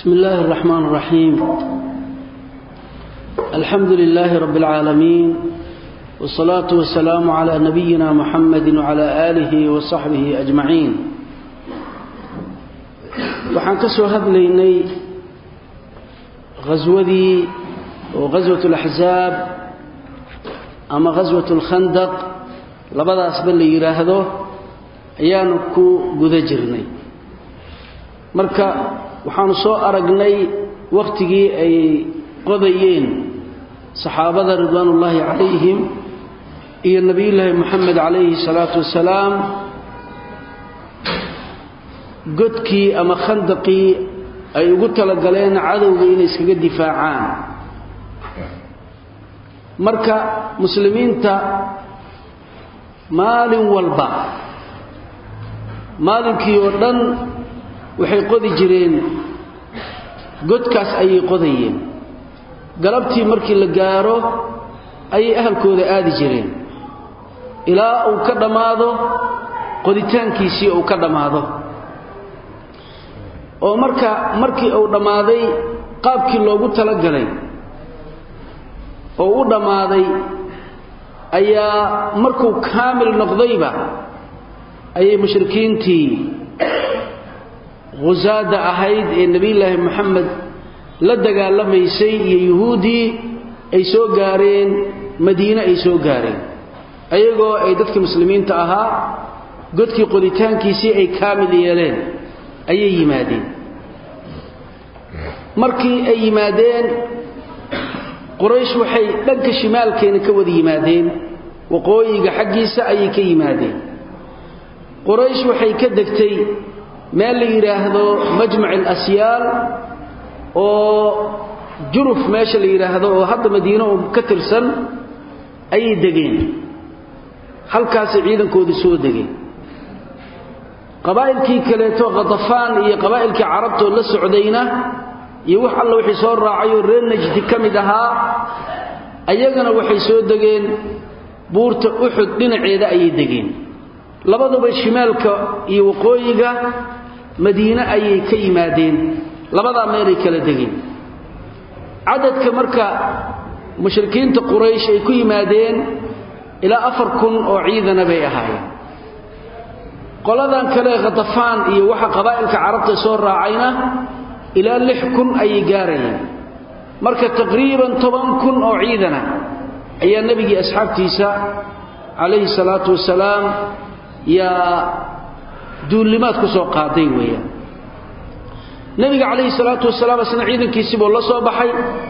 بسم الله الرحمن الرحيم. الحمد لله رب العالمين، والصلاة والسلام على نبينا محمد وعلى آله وصحبه أجمعين. وحان كسو هدليني غزوة الأحزاب أما غزوة الخندق لبدا أسبل لي يراهدو أيانكو قدجرني مركا waxaanu soo aragnay waqtigii ay qodayeen saxaabada ridwaanullaahi calayhim iyo nabiyullaahi maxamed calayhi salaatu wasalaam godkii ama khandaqii ay ugu talagaleen cadowga inay iskaga difaacaan. marka muslimiinta maalin walba maalinkii oo dhan waxay qodi jireen godkaas ayay qodayeen. galabtii markii la gaaro ayay ahalkooda aadi jireen ilaa uu ka dhamaado qoditaankiisii uu ka dhamaado. oo markii uu dhamaaday qaabkii loogu talagalay oo uu dhamaaday ayaa markuu kaamil noqdayba ayay mushrikiintii غزادة أهيد النبي الله محمد لدقى لما يسي يهودي أي سو قارين مدينة أي سو قارين أيقو أي دتك مسلمين تأها قدك قدتان كيسي أي كامل يلين أي يمادين مركي أي يمادين قريش وحي لنك شمال كين كود يمادين وقويق حقيسة أي كي يمادين قريش وحي كدكتي meel la yiraahdo majmac al-asyaal oo juruf meesha la yiraahdo oo hadda madiina oo ka tirsan ay degeen halkaas ciidankoodu soo degeen. qabaa'ilkii kale to Qadafaan iyo qabaa'ilkii carabta la socdayna iyo wax alla wixii soo raacay reer Najd kamid ahaa ayagana waxay soo degeen buurta Uhud dhinaceeda ay degeen. labaduba shimaalka iyo waqooyiga madiina ayay ka yimaadeen, labada meel ay kala degeen. cadadka marka mushrikiinta quraysh ay ku yimaadeen ilaa 4000 oo ciidan bay ahaayeen. qoladan kale Qadafaan iyo waxa qabaa'ilka carabta soo raacayna ilaa 6000 ay gaarayeen. marka taqriiban 10000 oo ciidan ayaa nabigi asxaabtiisa alayhi salaatu wasalaam يا duulimaad ku soo qaaday weeyaan. nabiga kaleey salaatu wasalaam asna ciidankiisii buu la soo baxay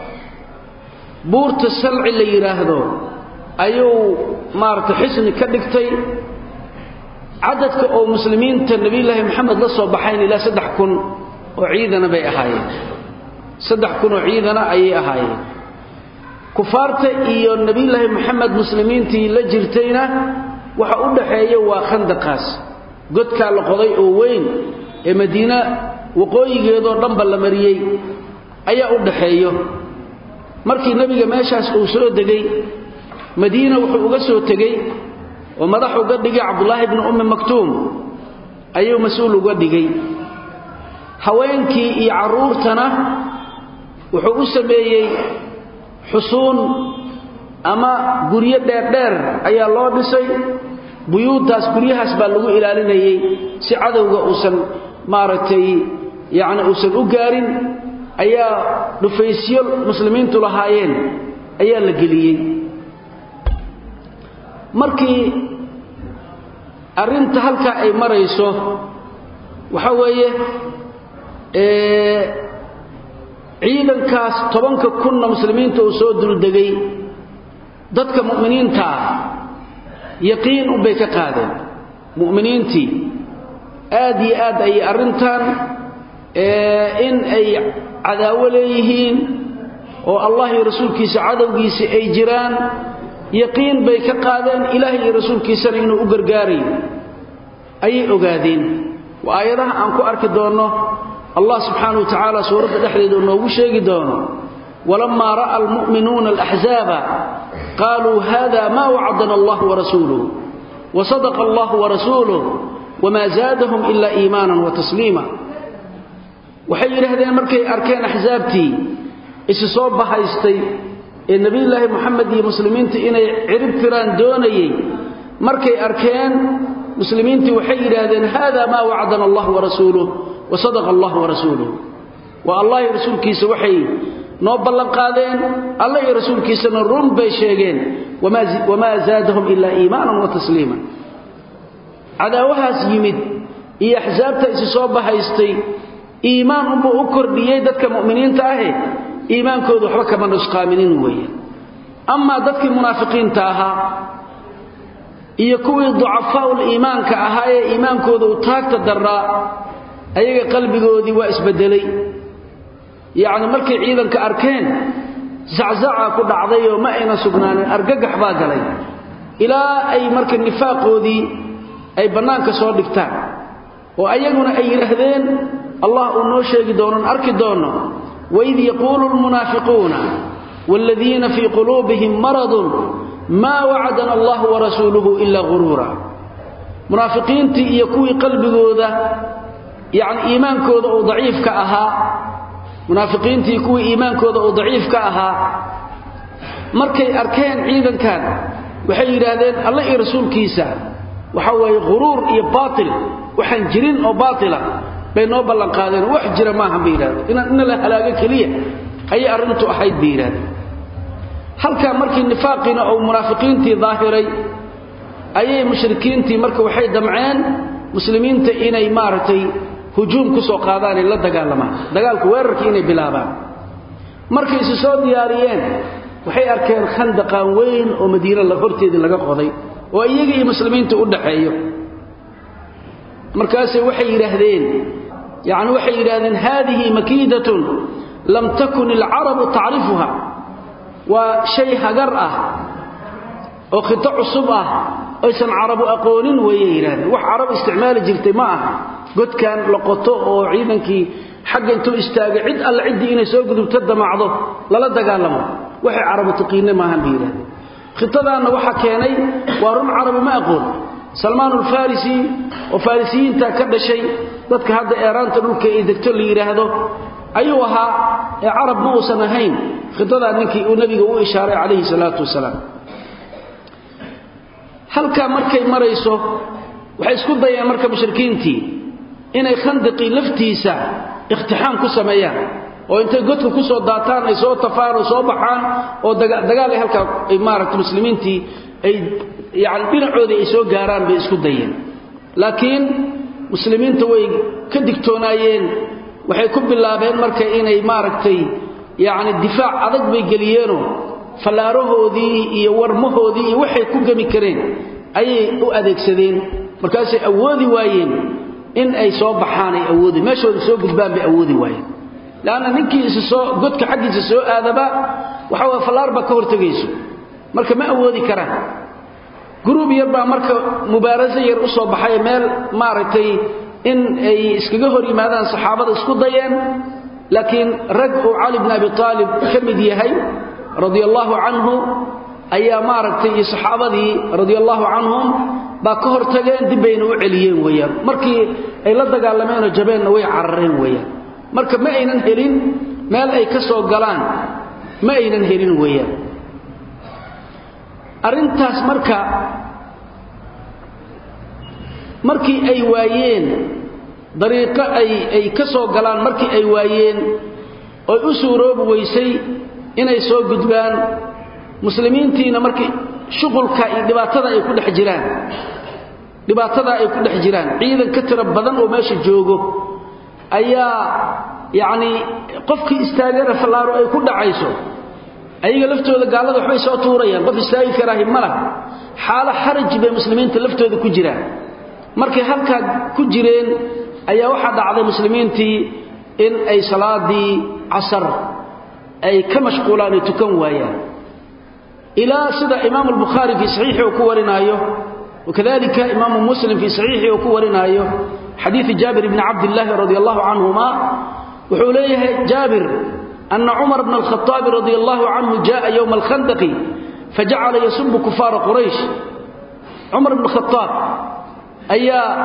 buurta salci la yiraahdo ayuu maarta xisni ka dhigtay. cadadka oo muslimiinta nabiyullaahi maxamed la soo baxayn ilaa 3000 oo ciidan bay ahaayeen. 3000 oo ciidan ay ahaayeen. kufaarta iyo nabiyullaahi maxamed muslimiintii la jirtayna waxa u dhaxeeyo waa khandaqaas godka la qoday oo weyn ee madiina waqooyigeedo dhanba la mariyay ayaa u dhaxeeyo. markii nabiga meeshaas uu soo degay madiina wuxuu uga soo tagay oo madax uga dhigay Abdullah ibn Maktum ayuu mas'uul uga dhigay. haweenkii iyo caruurtana wuxuu u sameeyay xusuun ama guriyo dheer ayaa loo dhisay. buyuudaas guriyahaas baa lagu ilaalinayay si cadawga uusan maaragtay uusan u gaarin. ayaa dhufaysyo muslimiintu lahaayeen ayaa la geliyay. markii arinta halka ay marayso waxa weeye ciidankaas 10000 muslimiinta oo soo duldegay dadka mu'miniinta yaqiin u bay ka qaadeen. mu'miniintii aad iyo aad ay arintan in ay cadaawo leeyihiin oo Allah iyo rasuulkiisa cadawgiisa ay jiraan yaqiin bay ka qaadeen. ilaahay iyo rasuulkiisa inuu u gargaaray ay ogaadeen. waa aayadaha aan ku arki doono Allah subhanahu wa ta'ala suurada dhexdeeda noogu sheegi doono ولما رأى المؤمنون الأحزاب قالوا هذا ما وعدنا الله ورسوله وصدق الله ورسوله وما زادهم إلا إيمانا وتسليما. waxay yiraahdeen markay arkeen axzaabtii isu soo bahaystay ee nabiyullaahi Muhammad iyo muslimiinta inay cirib tiraan doonayay markay arkeen muslimiinta waxay yiraahdeen hada ma wa'adana Allah wa rasuluhu wa sadaqa Allah wa rasuluhu wa Allah iyo rasuulkiisa waxay noo ballan qaadeen Allah iyo rasuulkiisana run bay sheegeen wama zaadahum illa iimanan wa tasliiman adaawahaas yimid iyo axzaabta isu soo bahaystay iimaan u kordhiyay dadka mu'miniinta ah iimaankoodu waxba kama nusqaaminin weeye amma dadkii munaafiqiinta ahaa iyo kuwii ducafaa'ul iimaanka ahaa ee iimaankoodu u taagta daraa ayaga qalbigoodii waa isbedelay yaani markay ciidanka arkeen zaczaca ku dhacday oo ma ayna sugnaanin argagax baa galay ilaa ay marka nifaaqoodii ay banaanka soo dhigtaan oo ayaguna ay yiraahdeen Allah uu noo sheegi doono arki doono وإذ يقول المنافقون والذين في قلوبهم مرض ما وعدنا الله ورسوله إلا غرورا منافقين يكوي قلبكودا يعني إيمانكودا أو ضعيف كأها منافقين يكوي إيمانكودا أو ضعيف كأها مركي أركان عيدا كان وحي هذين الله رسول كيسا وحوى غرور باطل وحنجرين أو باطلا بينه بلن قادين وحجر ما هم بيراد إن له هلاقة كلية أي أرنتو أحيد بيراد هل كان مركي النفاقين أو منافقين تي ظاهري أي مشركين تي مركي وحيد دمعان مسلمين تي إنا إمارتي هجوم كسو قادان إلا دقال لما دقال كويركي إنا بلابان مركي سسو دياريين وحي أركان خندقان وين ومدينة لغرتي دي لغا قضي وأيجي مسلمين تقول حيو مركاسي وحي يراهدين يعني وحي يراهدين هذه مكيدة لم تكن العرب تعرفها وشيء هجرأة وخطأ صبأة أيسن عرب أقولين ويراهدين وح عرب استعمال جلتماعها قد كان لقطوء وعيدا كي حق انتو استاقع عد العدي إنا سوقد وتد معضو لا دقال لما وحي عرب تقينا ما هم بيراهدين خطأ أنه وحا كياني ورم عرب ما أقول سلمان الفارسي وفارسيين تاكد شيء ذاتك هذا إيران تلوك إذكتر لي يراهدو أيوها عرب موسى نهين خطدا أنك النبي هو إشارة عليه الصلاة والسلام هل كان مركي مريسو وحيسكو ضيا مركب مشركينتي إن خندقي لفتيسا اقتحام كسميان وانت قلت كسو داتان أي سو تفار وسو بحان ودقالي هل كان إمارة المسلمينتي أي يعني بنعودي يسو غاران بي اسكو ديين لكن مسلمين توي كدغتونايين waxay ku bilaabeen marka inay maaragtay yaani difaac adag bay galiyeeno falaarahoodii iyo warmahoodii iyo waxay ku gami kareen ayay u adeegsadeen markaas ay awoodi waayeen in ay soo baxaan ay awoodi meeshooda soo gudbaan bay awoodi waayeen laana ninkii soo godka xaqiisa soo aadaba waxa waa falaarba ka hortagayso marka ma awoodi karaan جروب يربا مركا مبارزة يرقصوا بحي مال مارتي إن اسكجه رمادان صحابة اسكو ضيان لكن رجعوا علي بن أبي طالب كم ديهي رضي الله عنه أي مارتي صحابة رضي الله عنهم باكهر تجان دبين وعليين ويا مركي أي لدق على مين جبين ويا عرين ويا مركا ما أين هلين مال أي كسو قلان ما أين هلين ويا arintaas markii ay waayeen dariiqa ay ka soo galaan markii ay waayeen oo u suuroob weysay inay soo gudbaan muslimiintiina markii shughulka iyo dhibaatada ay ku dhex jiraan ciidan ka tira badan oo meesha joogo ayaa yaani qofkii istaagana falaaro ay ku dhacayso ayaga laftooda gaalada waxay soo tuurayaan qof istaagi karaahi mala xaala xaraj bay muslimiinta laftooda ku jiraan markay halka ku jireen ayaa waxa dhacday muslimiintii in ay salaadii asr ay ka mashquulaan tukan waayaan ila sida imaam al-bukhari fi sahihi ku warinayo وكذلك امام مسلم في صحيحه ku warinayo حديث جابر بن عبد الله رضي الله عنهما وحوليه جابر أن عمر بن الخطاب رضي الله عنه جاء يوم الخندق فجعل يسب كفار قريش عمر بن الخطاب أي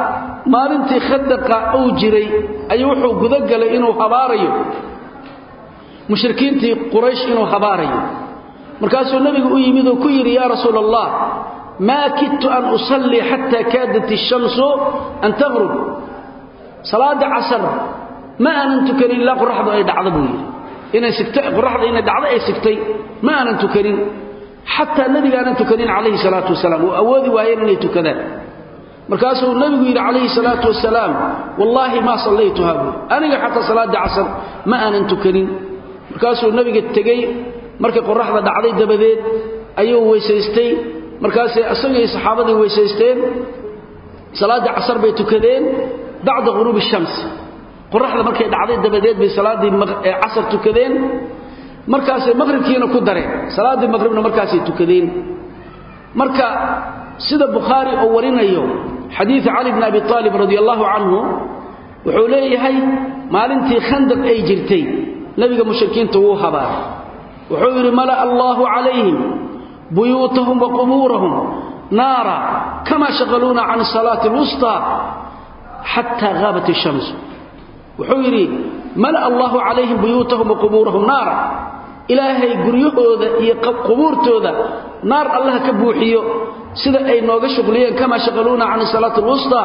maalintii khadaqa uu jiray ayuu wuxuu gudagalay inuu habaarayo mushrikiintii quraysh inuu habaarayo markaasuu nabigu u yimid oo ku yiri yaa rasuulallah ma kittu an usalli hatta kaadat ash-shamsu an taghrub salaada asr ma aanan tukanin la qorraxdu ay dhacdo buu yiri inay sigtay qorraxdu inay dhacdo ay sigtay ma aanan tukanin hatta nabiga aanan tukanin alayhi salatu wasalaam oo awoodi waayeen inay tukadaan markaasuu nabigu yiri alayhi salatu wasalaam wallahi ma sallaytuha aniga hatta salaada asr ma aanan tukanin markaasuu nabiga tagay markii qorraxda dhacday dabadeed ayuu weysaystay markaasay asagay saxaabadii weysaysteen salaada asr bay tukadeen bacda ghurub ash-shams qorraxda markay dhacday dabadeed bay salaadii asr tukadeen markaasay maghribkiina ku dareen salaadii maghribna markaasay tukadeen marka sida bukhari oo warinayo xadiis ali ibn abi talib radiyallahu anhu wuxuu leeyahay maalintii khandaq ay jirtay nabiga mushrikiinta wuu habaaray wuxuu yiri mala Allahu alayhim buyutahum wa quburahum nara kama shaghaluna an salati al-wusta hatta ghabat ash-shams wuxuu yiri mala Allahu alayhim buyutahum wa quburahum nara ilaahay guryahooda iyo qubuurtooda naar Allah ka buuxiyo sida ay nooga shaqliyeen kama shaqaluna aan salatu al-wusta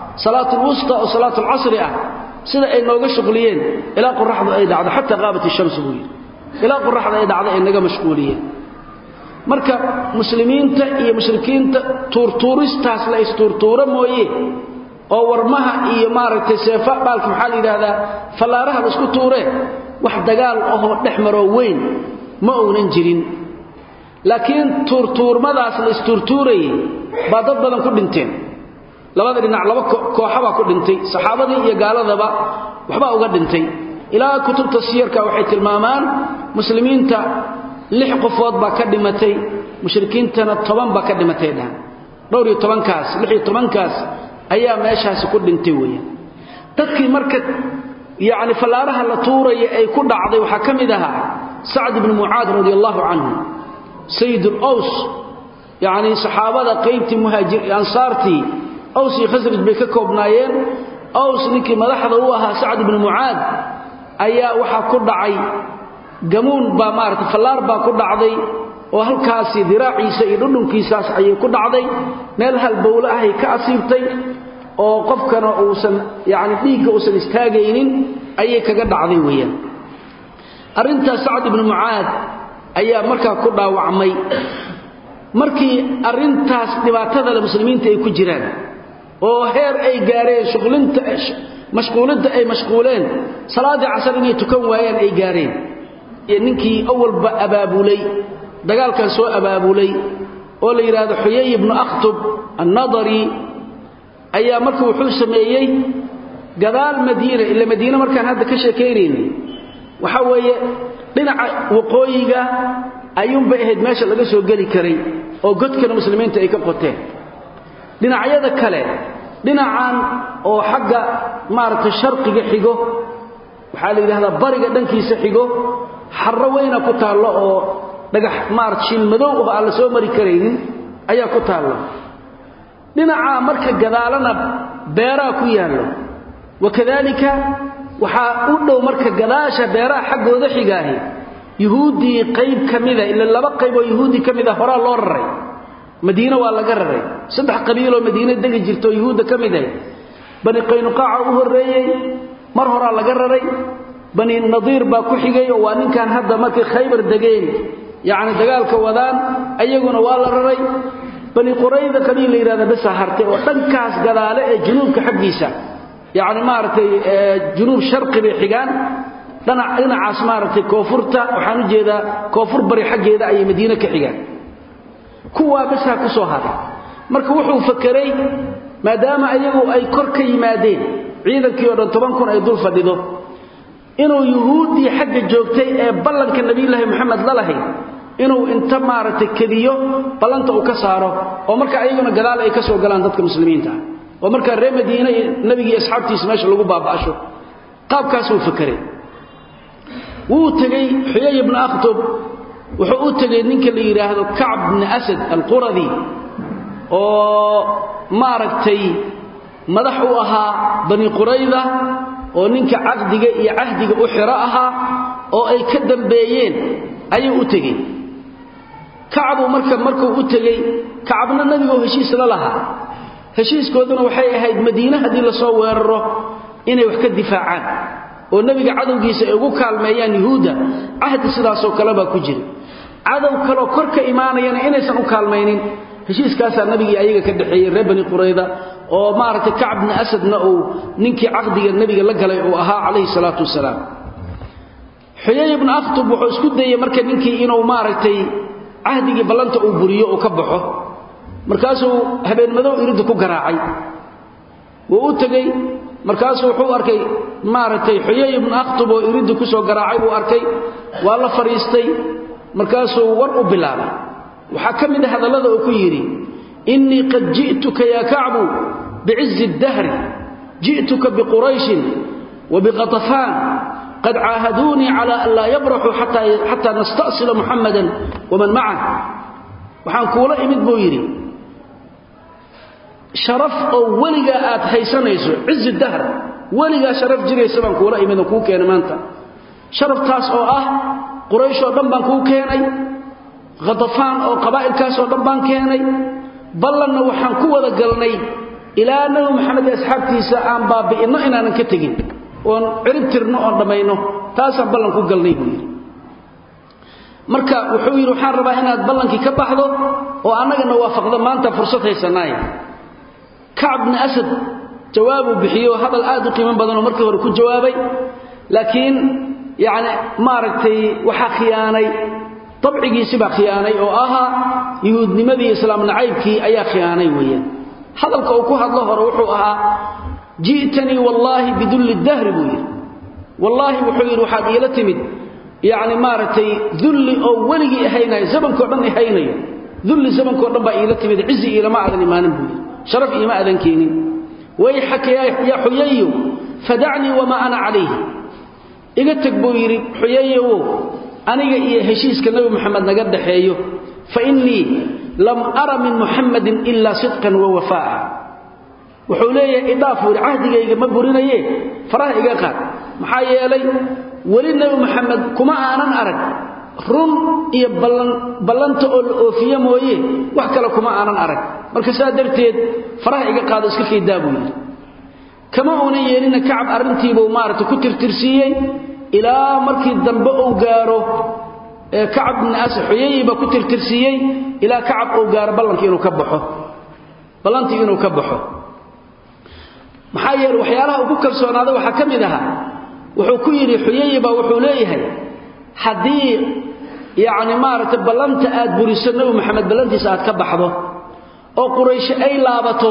oo salatu al-asr sida ay nooga shaqliyeen ila qorraxdu ay dhacdo hatta ghabat ash-shams ila qorraxdu ay dhacdo ay naga mashquuliyeen marka muslimiinta iyo mushrikiinta tuurtuuristaas la isturtuura mooyee oo warmaha iyo maaragtay seefa baalka maxaa la yiraahdaa falaaraha isku tuure wax dagaal oo dhexmaro weyn ma oonan jirin laakiin tuurtuurmadaas la isturtuuray baa dad badan ku dhinteen labada dhinac laba kooxaba ku dhintay saxaabadii iyo gaaladaba waxba uga dhintay ilaa kutubta siyarka waxay tilmaamaan muslimiinta 6 qofood baa ka dhimatay mushrikiintana 10 baa ka dhimatay dhowr iyo 16 kaas ayaa meeshaas ku dhintay weeyaan dadkii marka yaani falaaraha la tuuray ay ku dhacday waxa kamid aha Sa'd ibn Mu'adh radiyallahu anhu sayyid al-Aws yaani saxaabada qaybtii muhaajir ansaarti Aws iyo Khazraj bay ka koobnaayeen Aws ninkii madaxda u ahaa Sa'd ibn Mu'adh ayaa waxa ku dhacay gamuun baa maartay falaar baa ku dhacday oo halkaasi diraaciisa iyo dhudhunkiisaas ayay ku dhacday meel hal bowla ah ay ka asiibtay oo qofkana uusan yaani dhiigga uusan istaagaynin ayay kaga dhacday weeyaan arinta Sa'd ibn Mu'adh ayaa markaa ku dhaawacmay markii arintaas dhibaatada muslimiinta ay ku jiraan oo heer ay gaareen shughlinta mashquulada ay mashquuleen salaada asr inay tukan waayeen ay gaareen ninkii awalba abaabulay dagaalkan soo abaabulay oo la yiraahdo Huyay ibn Akhtub an-Nadari ayaa markuu wuxuu sameeyay gadaal Madiina ila Madiina markaan hadda ka sheekeynayay waxa weeye dhinaca waqooyiga ayuun bay ahayd meesha laga soo gali karay oo godkana muslimiinta ay ka qoteen dhinacyada kale dhinacan oo xagga maarta sharqiga xigo waxa la yiraahdaa bariga dhankiisa xigo xarro weyna ku taalo oo dhagax maartiin madow oo aan la soo mari kareynin ayaa ku taalo dhinaca marka gadaalana beera ku yaalo wakadalika waxa u dhow marka gadaasha beeraha xaggooda xigaahi yahuudi qayb kamida ila laba qayb oo yahuudi kamida hore loo raray Madiina waa laga raray saddex qabiilo Madiina degi jirto yahuuda kamida bani Qaynuqaa u horeeyay mar hore laga raray bani Nadir baa ku xigay oo waa ninkan hadda markii Khaybar dageen yaani dagaalka wadaan ayaguna waa la raray bani Qurayda qabiil yiraahdo bas hartay oo dhankaas gadaale ee junuubka xaqiisa yaani maartay junuub sharqi bay xigaan dhinacaas maartay koonfurta waxaan u jeedaa koonfur bari xageeda ay Madiina ka xigaan kuwa bas ku soo haray marka wuxuu fakiray maadaama ayagu ay kor ka yimaadeen ciidankii oo dhan 10,000 ay dul fadhido inuu yahuudi xagga joogtay ee ballanka nabiyilaahi Muhammad la lahayn inuu inta maartay kadiyo ballanta uu ka saaro oo marka ayaguna gadaal ay ka soo galaan dadka muslimiinta oo marka reer Madiina nabiga iyo asxaabtiisa meesha lagu baabaasho qaabkaas uu fakiray wuu tagay Huyay ibn Akhtub wuxuu u tagay ninka la yiraahdo Ka'b ibn Asad al-Quradi oo maartay madax u ahaa bani qurayda oo ninka aqdiga iyo ahdiga u xira ahaa oo ay ka dambeeyeen ayuu u tagay kacab markuu u tagay kacabna nabiga heshiis la lahaa heshiiskooduna waxay ahayd madiina hadii la soo weeraro inay wax ka difaacaan oo nabiga cadowgiisa ay ugu kaalmeeyaan yahuuda ahdi sidaas oo kale ba ku jira cadow kale kor ka iimaanayna inaysan u kaalmeynin heshiiskaas nabiga ayaga ka dhaxeeyay reer bani qurayda oo maartay kacab ibn asadna oo ninkii aqdiga nabiga la galay oo ahaa alayhi salatu wasalaam xuyay ibn akhtab wuxuu isku dayay marka ninkii inuu maartay ahdigii ballanta uu buriyo oo ka baxo markaasuu habeen madow iridu ku garaacay wuu u tagay markaasuu wuxuu arkay maartay xuyay ibn akhtab oo iridu ku soo garaacay uu arkay waa la fariistay markaasuu war u bilaabay waxa kamid ah hadalada uu ku yiri inni qad ji'tuka ya ka'b bi'izz ad-dahr ji'tuka bi quraish wa bi ghatafan قد عاهدوني على أن لا يبرحوا حتى نستأصل محمدا ومن معه وحان كولا إمد بويري شرف أو ولغاءات هيسانيسو عز الدهر ولغاء شرف جري سبان كولا إمد كوكين مانتا شرف تاس أو قريش ودنبان كوكيني غضفان أو قبائل كاس ودنبان كيني بلنا وحان كولا قلني إلى أنه محمد أصحابتي سآن بابي إنا ننكتقين oon ciribtirno oo dhamayno taas ballan ku galnay buu marka wuxuu yiri waxaan rabaa inaad ballankii ka baxdo oo anagana waafaqdo maanta fursad haysanay ka'b ibn asad jawaabu bixiyo hadal aad u qiimo badan oo markii hore ku jawaabay laakiin yaani maaragtay waxa khiyaanay tabcigiisa ba khiyaanay oo aha yahuudnimadii islaam nacaybkii ayaa khiyaanay weeyaan hadalka uu ku hadlo hore wuxuu ahaa جئتني والله بذل الدهر بوير والله وحير وحد إلى تمد يعني مارتي ذل أولي إهينا زمن كردن إهينا ذل زمن كردن بقى إلى تمد عزي إلى ما أذن إيمان بوير شرف إيمان أذن كيني ويحك يا حيي فدعني وما أنا عليه إجتك بوير حيي أنا هشيس كالنبي محمد نقد حييه فإني لم أرى من محمد إلا صدقا ووفاء wuxuu leeyahay idaafu ahdigayga ma burinaye faraha iga qaad maxaa yeelay wali nabi maxamed kuma aanan arag run iyo ballanta oo oofiyo mooye wax kale kuma aanan arag marka saa darteed faraha iga qaado iska fiidaabu kama oona yeelina kacab arintiiba uu maarto ku tirtirsiiyay ilaa markii dambe uu gaaro kacab ibn asad xuyayba ku tirtirsiiyay ilaa kacab uu gaaro ballankii inuu ka baxo ballantii inuu ka baxo maxaa yeelay waxyaalaha ugu kalsoonaada waxa kamid aha wuxuu ku yiri xuyayba wuxuu leeyahay hadii yaani maarta ballanta aad buriso nabi maxamed ballantiisa aad ka baxdo oo quraysh ay laabato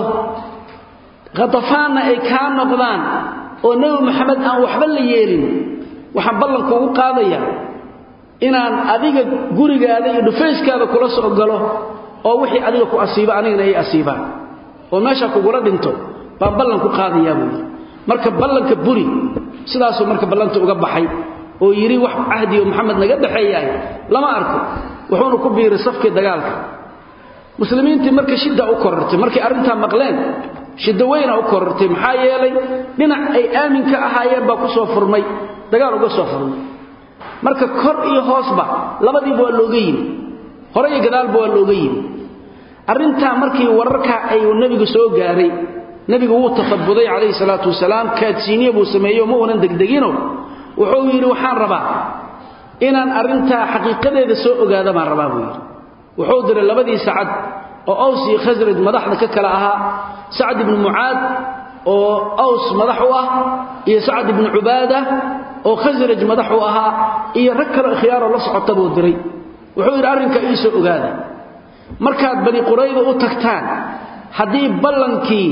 غطفانا ay ka noqdaan oo nabi maxamed aan waxba la yeelin waxaan ballanku ugu qaadaya inaan adiga gurigaada iyo dhufayskaada kula soo galo oo wixii adiga ku asiiba anigana ay asiibaan oo meesha ku gula dhinto baan ballan ku qaadaya buu marka ballanka buri sidaas marka ballanta uga baxay oo yiri wax ahdi oo maxamed naga dhaxeeyay lama arko wuxuu ku biiray safkii dagaalka muslimiintii marka shida u korortay markii arinta maqleen shida weyn u korortay maxaa yeelay dhinac ay aamin ka ahaayeen baa ku soo furmay dagaal uga soo furmay marka kor iyo hoosba labadiiba waa looga yimi hore iyo gadaalba waa looga yimi arinta markii wararka ay nabiga soo gaaray nabigu uu tafabuday kaleey salaatu wasalaam kaadsiiniye buu sameeyo ma uunan degdegino wuxuu yiri waxaan rabaa inaan arinta xaqiiqadeeda soo ogaado ma rabaa buu yiri wuxuu diray labadii saacad oo Aws iyo Khazraj madaxda ka kala ahaa Sa'd ibn Mu'adh oo Aws madax u ah iyo Sa'd ibn Ubaada oo Khazraj madax u ahaa iyo rag kale khiyaar la socota buu diray wuxuu yiri arinka ii soo ogaada markaad bani Qurayda u tagtaan hadii ballankii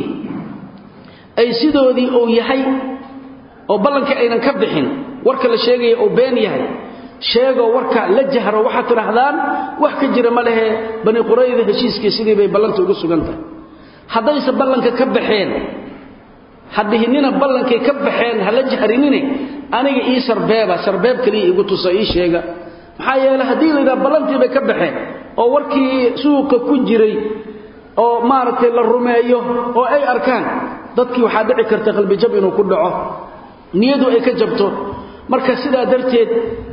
ay sidoodii oo yahay oo ballanka aynan ka bixin warka la sheegay oo been yahay sheego warka la jahro waxa tiraahdaan wax ka jira ma lehe bani Qurayda heshiiskii sidii bay ballanta ugu sugantahay hadayse ballanka ka baxeen hadihinina ballankay ka baxeen hala jahrinine aniga ii sarbeeb kali igu tusay sheega maxaa yeelay hadii la yiraahdo ballantii bay ka baxeen oo warkii suuqa ku jiray oo maartay la rumeeyo oo ay arkaan dadkii waxa dhici karta qalbi jab inuu ku dhaco niyadu ay ka jabto marka sidaa darteed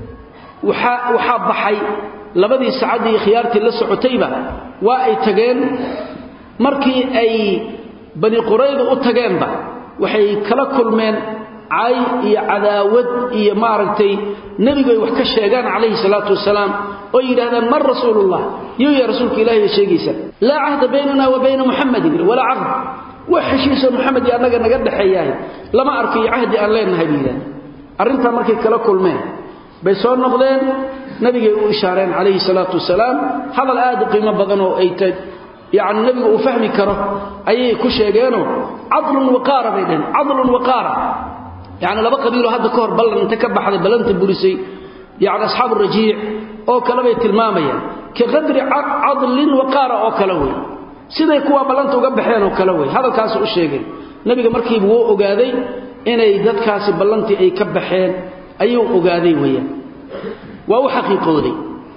waxa baxay labadii saacadii khiyaartii la socotayba waa ay tageen markii ay bani qurayda u tageenba waxay kala kulmeen ay iyo cadaawad iyo maaragtay nabiga wax ka sheegan kaleey salaatu wasalaam oo yiraahdaan mar rasuulullah ya rasuulka ilaahay sheegaysa la ahda baynana wa bayna muhammad wala ahd wa heshiis muhammad ya naga dhaxeeyay lama arkay ahdi aan leenahay biidan arinta markay kala kulmeen bay soo noqdeen nabiga uu ishaareen kaleey salaatu wasalaam hadal aad qiimo badan oo ay tahay يعني النبي وفهمي كره أي كشيجانه عضل وقارة بينهم عضل وقارة يعني لبقى قبيله هذا كهر بلن تكبح هذا بلنت البوليسي يعني أصحاب الرجيع أو كلامي المامية كقدر عضل وقارة أو كلوي سيدا يكون بلنت وقبحين أو كلوي هذا كاس الشيجان النبي مركب وقاذي إن يدد كاس بلنت أي كبحين أي وقاذي ويا وهو حقيقة ذي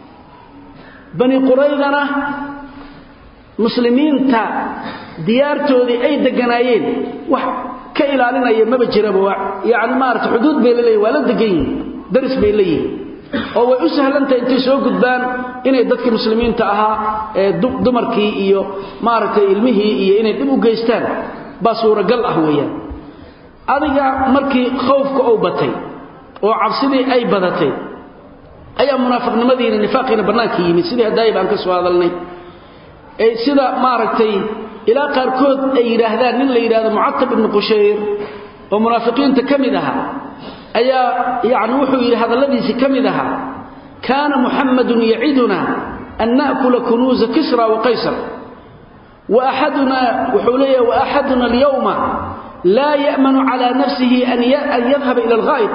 بني قريظنا مسلمين تا ديارتودي اي دغنايين wax ka ilaalinaya ma jiraba yaani maarta xuduud bay leeyahay wala degayn daris bay leeyahay oo way u sahlanta intii soo gudbaan inay dadka muslimiinta ahaa ee dumarkii iyo maarta ilmihii iyo inay dib u geystaan ba suuragal ah weeyaan adiga markii khoofka oo batay oo cabsidii ay badatay ayaa munaafiqnimadii iyo nifaaqina banaanka yimid sidii hadaayib aan ka soo hadalnay ay sida maaragtay ila qaarkood ay yiraahdaan in la yiraahdo Mu'attab ibn Qushayr oo munaafiqiinta kamid aha ayaa yaani wuxuu yiri hadaladiisi kamid aha kana Muhammadun ya'iduna an na'kula kunuz Kisra wa Qaysar wa ahaduna al-yawma la ya'manu ala nafsihi an yadhhab ila al-ghaid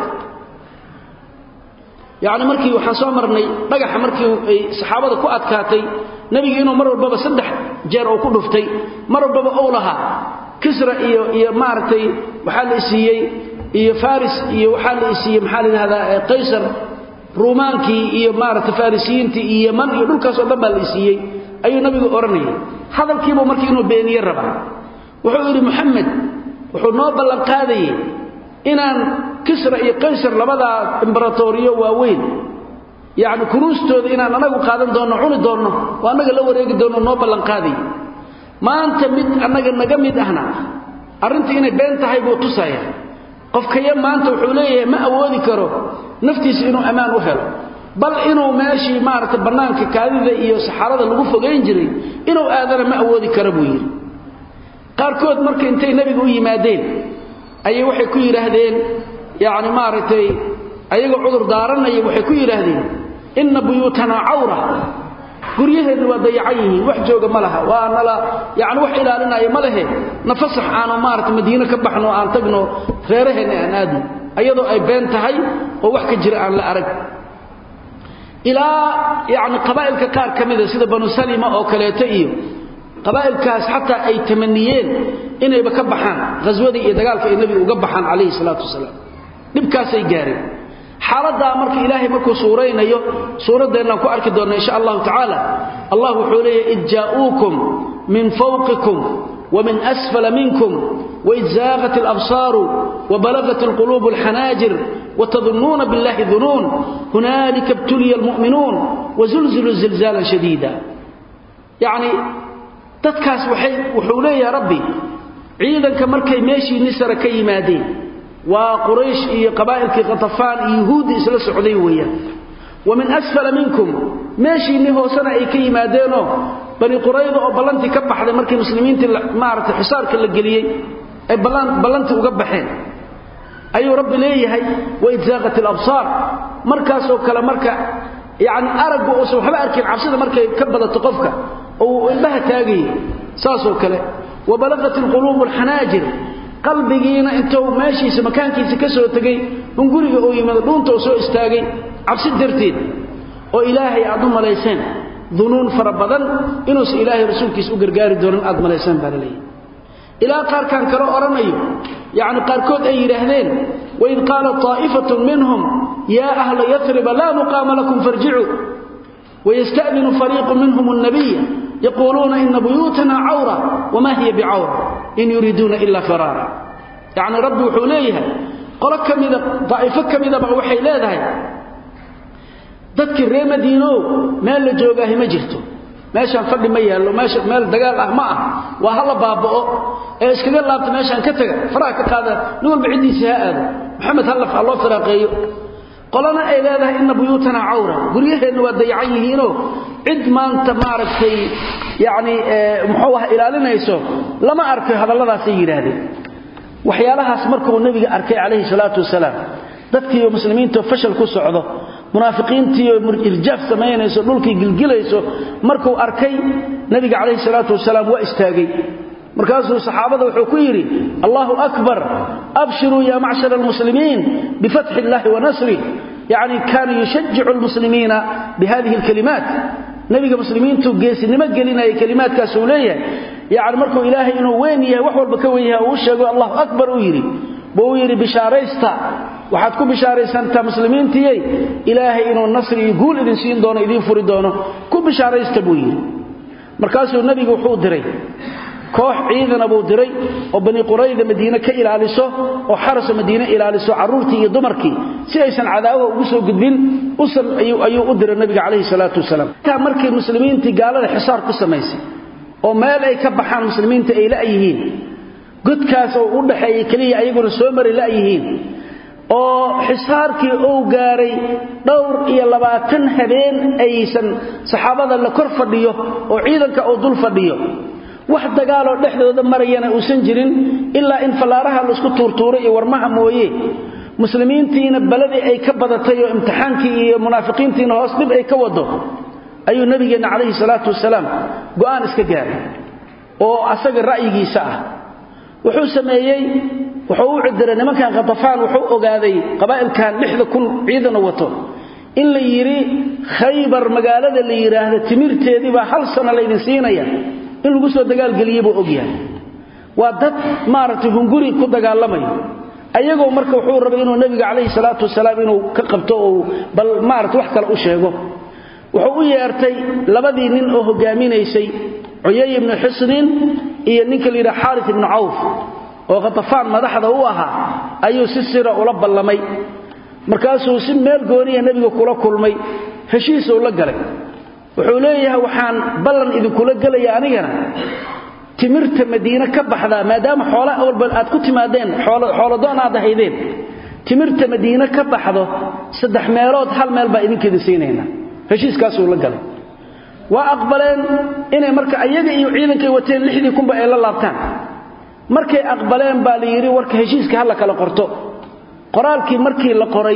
يعني markii waxa soo marnay dhagax markii ay saxaabada ku adkaatay nabiga inuu mar walba saddex jeer oo ku dhuftay mar walba oo laha Kisra iyo maartay waxa la siiyay iyo Faris iyo waxa la siiyay maxaa hada Qaysar Roomaanki iyo maartay Farisiinti iyo Yaman iyo dhulkaas oo dhan la siiyay ayuu nabiga oranayay hadalkiiba markii inuu beeniyay raba wuxuu yiri Muhammad wuxuu noo ballan qaaday inaan Kisra iyo Qaysar labada imbratoriyo waaweyn yaani kuruustooda inaan anagu qaadan doono cuni doono waa anaga la wareegi doono noo ballan qaaday maanta mid anaga naga mid ahna arintii inay been tahay buu tusaya qofkaya maanta wuxuu leeyahay ma awoodi karo naftiisa inuu amaan u helo bal inuu meeshii maarta banaanka kaadida iyo saxarada lagu fogeyn jiray inuu aadana ma awoodi karo buu yiri qaarkood markay intay nabiga u yimaadeen ayay waxay ku yiraahdeen yaani maartay ayaga cudur daaranay waxay ku yiraahdeen inna buyutana awra guryaheedu waa dayacayiin wax jooga malaha waa nala yaani wax ilaalinaya malahe nafasax aanu maartay Madiina ka baxno aan tagno reeraheena aan aadno ayadoo ay been tahay oo wax ka jira aan la arag ila yaani qabaa'ilka qaar kamida sida Banu Salima oo kaleeto iyo qabaa'ilkaas hatta ay tamaniyeen inay ba ka baxaan qaswadii iyo dagaalka ee nabiga uga baxaan kaleey salaatu wasalaam dibkaas ay gaareen xaalada markii ilaahay markuu suureynayo suuradeena ku arki doona insha Allah ta'ala Allah wuxuu leeyahay idja'ukum min fawqikum wa min asfala minkum wa idzaghat al-absar wa balaghat al-qulub al-hanajir wa tadhunnuna billahi dhunun hunalika ibtuliya al-mu'minun wa zulzilu zilzalan shadida yani dadkaas wuxuu leeyahay rabbi ciidanka markay meeshii nisra ka yimaadeen waa quraysh iyo qabaa'ilkii qatafaan iyo yahuudi isla socday weeyaan wa min asfala minkum meeshii hoosana ay ka yimaadeenoo bani qurayda oo ballanti ka baxday markii muslimiinta maartay xisaarka la galiyay ay ballanti uga baxeen ayuu rabbi leeyahay wa idzaqat al-absar markaas oo kala marka yaani aragu oo waxba arkin cabsida markay ka badato qofka oo indhaha taagay saasoo kale wa balaghat al-qulub al-hanajir qalbigiina intuu meeshiisa makaankiisa ka soo tagay guriga oo yimid dhuunta soo istaagay cabsi darteed oo ilaahay aad u maleyseen dhunuun farabadan inuu ilaahay rasuulkiisa u gargaari doonan aad maleyseen baalay ila qaar kan kala oranayo yaani qaarkood ay yiraahdeen wa in qala ta'ifatun minhum ya ahla yathrib la muqama lakum farji'u wa yasta'dinu fariiqun minhum an-nabiy يقولون إن بيوتنا عورة وما هي بعورة in yuriduna illa firara yani rabbi wuxuu leeyahay qolo kamida daa'ifo kamida ba waxay leedahay dadkii reer Madiino meel la joogaa ma jirto meeshan fadhi ma yaalo meesha meel dagaal ah ma ah waa hala baabao ee iskaga laabta meeshan ka taga faraha ka qaada nin walba cidiisa aado maxamed halaf Allah faraaqeeyo qolana ay leedahay in buyutana awra guryaheena waa dayacan yihiino cid maanta maaragtay yaani muxuu ah ilaalinayso lama arkay hadalladaas ay yiraahdeen waxyaalahaas markuu nabiga arkay kaleey salaatu wasalaam dadkii muslimiinta fashal ku socdo munaafiqiintii irjaaf sameeynayso dhulkii gilgilayso markuu arkay nabiga kaleey salaatu wasalaam waa istaagay markaasuu saxaabada wuxuu ku yiri Allahu akbar abshiru ya ma'shar almuslimin bifath Allah wa nasri yani kan yushajji'u almuslimina bihadhihi alkalimat nabiga muslimiintu geesinimo gelinay kalimaadkaas uu leeyahay yani markuu ilaahay inuu weyn yahay wax walba ka weyn yahay uu sheego Allahu akbar uu yiri bishaaraysta waxaad ku bishaaraysantaa muslimiintii ilaahay inuu nasri iyo guul idin siin doono idin furi doono ku bishaaraysta buu yiri markaasuu nabiga wuxuu diray koox ciidan Abu Diray oo bani Qurayda Madiina ka ilaaliso oo xaras Madiina ilaaliso caruurtii iyo dumarkii si aysan cadaawo ugu soo gudbin ayuu u diray nabiga kaleey salaatu wasalaam ka markii muslimiintii gaalada xisaar ku sameysay oo meel ay ka baxaan muslimiinta ay la yihiin godkaas oo u dhaxeeyay kaliya ayaguna soo mari la yihiin oo xisaarkii uu gaaray dhowr iyo 20 habeen aysan saxaabada la kor fadhiyo oo ciidanka oo dul fadhiyo wax dagaal oo dhexdooda marayana uusan jirin ilaa in falaaraha la isku tuurtuuray iyo warmaha mooyee muslimiintiina baladii ay ka badatay oo imtixaankii iyo munaafiqiintiina hoos dib ay ka wado ayuu nabigeena kaleey salaatu wasalaam go'aan iska gaaray oo asaga ra'yigiisa ah wuxuu sameeyay wuxuu u cidiray nimankan Qatafaan wuxuu ogaaday qabaa'ilkan 6000 ciidan wato in la yiri Khaybar magaalada la yiraahdo timirteedii ba hal sano la idin siinaya in lagu soo dagaal galiyay buu ogyahay waa dad maartay hunguri ku dagaalamay ayagoo marka wuxuu rabay inuu nabiga kaleey salaatu wasalaam inuu ka qabto oo bal maartay wax kale u sheego wuxuu u yeertay labadii nin oo hogaaminaysay Uyay ibn Hisn iyo ninka liira Harith ibn Auf oo Qatafaan madaxda u ahaa ayuu si sira ula ballamay markaasuu si meel gooniya nabiga kula kulmay heshiis oo la galay wuxuu leeyahay waxaan ballan idin kula galaya anigana timirta Madiina ka baxda maadaama xoolaha walba aad ku timaadeen xoolo doon aad haydeen timirta Madiina ka baxdo 3 meelood hal meel baa idinkeeda siinayna heshiiskaas oo la galay waa aqbaleen inay marka ayaga iyo ciidankay wateen 60 kunba ay la laabtaan markay aqbaleen baa la yiri warka heshiiska hal kala qorto qoraalkii markii la qoray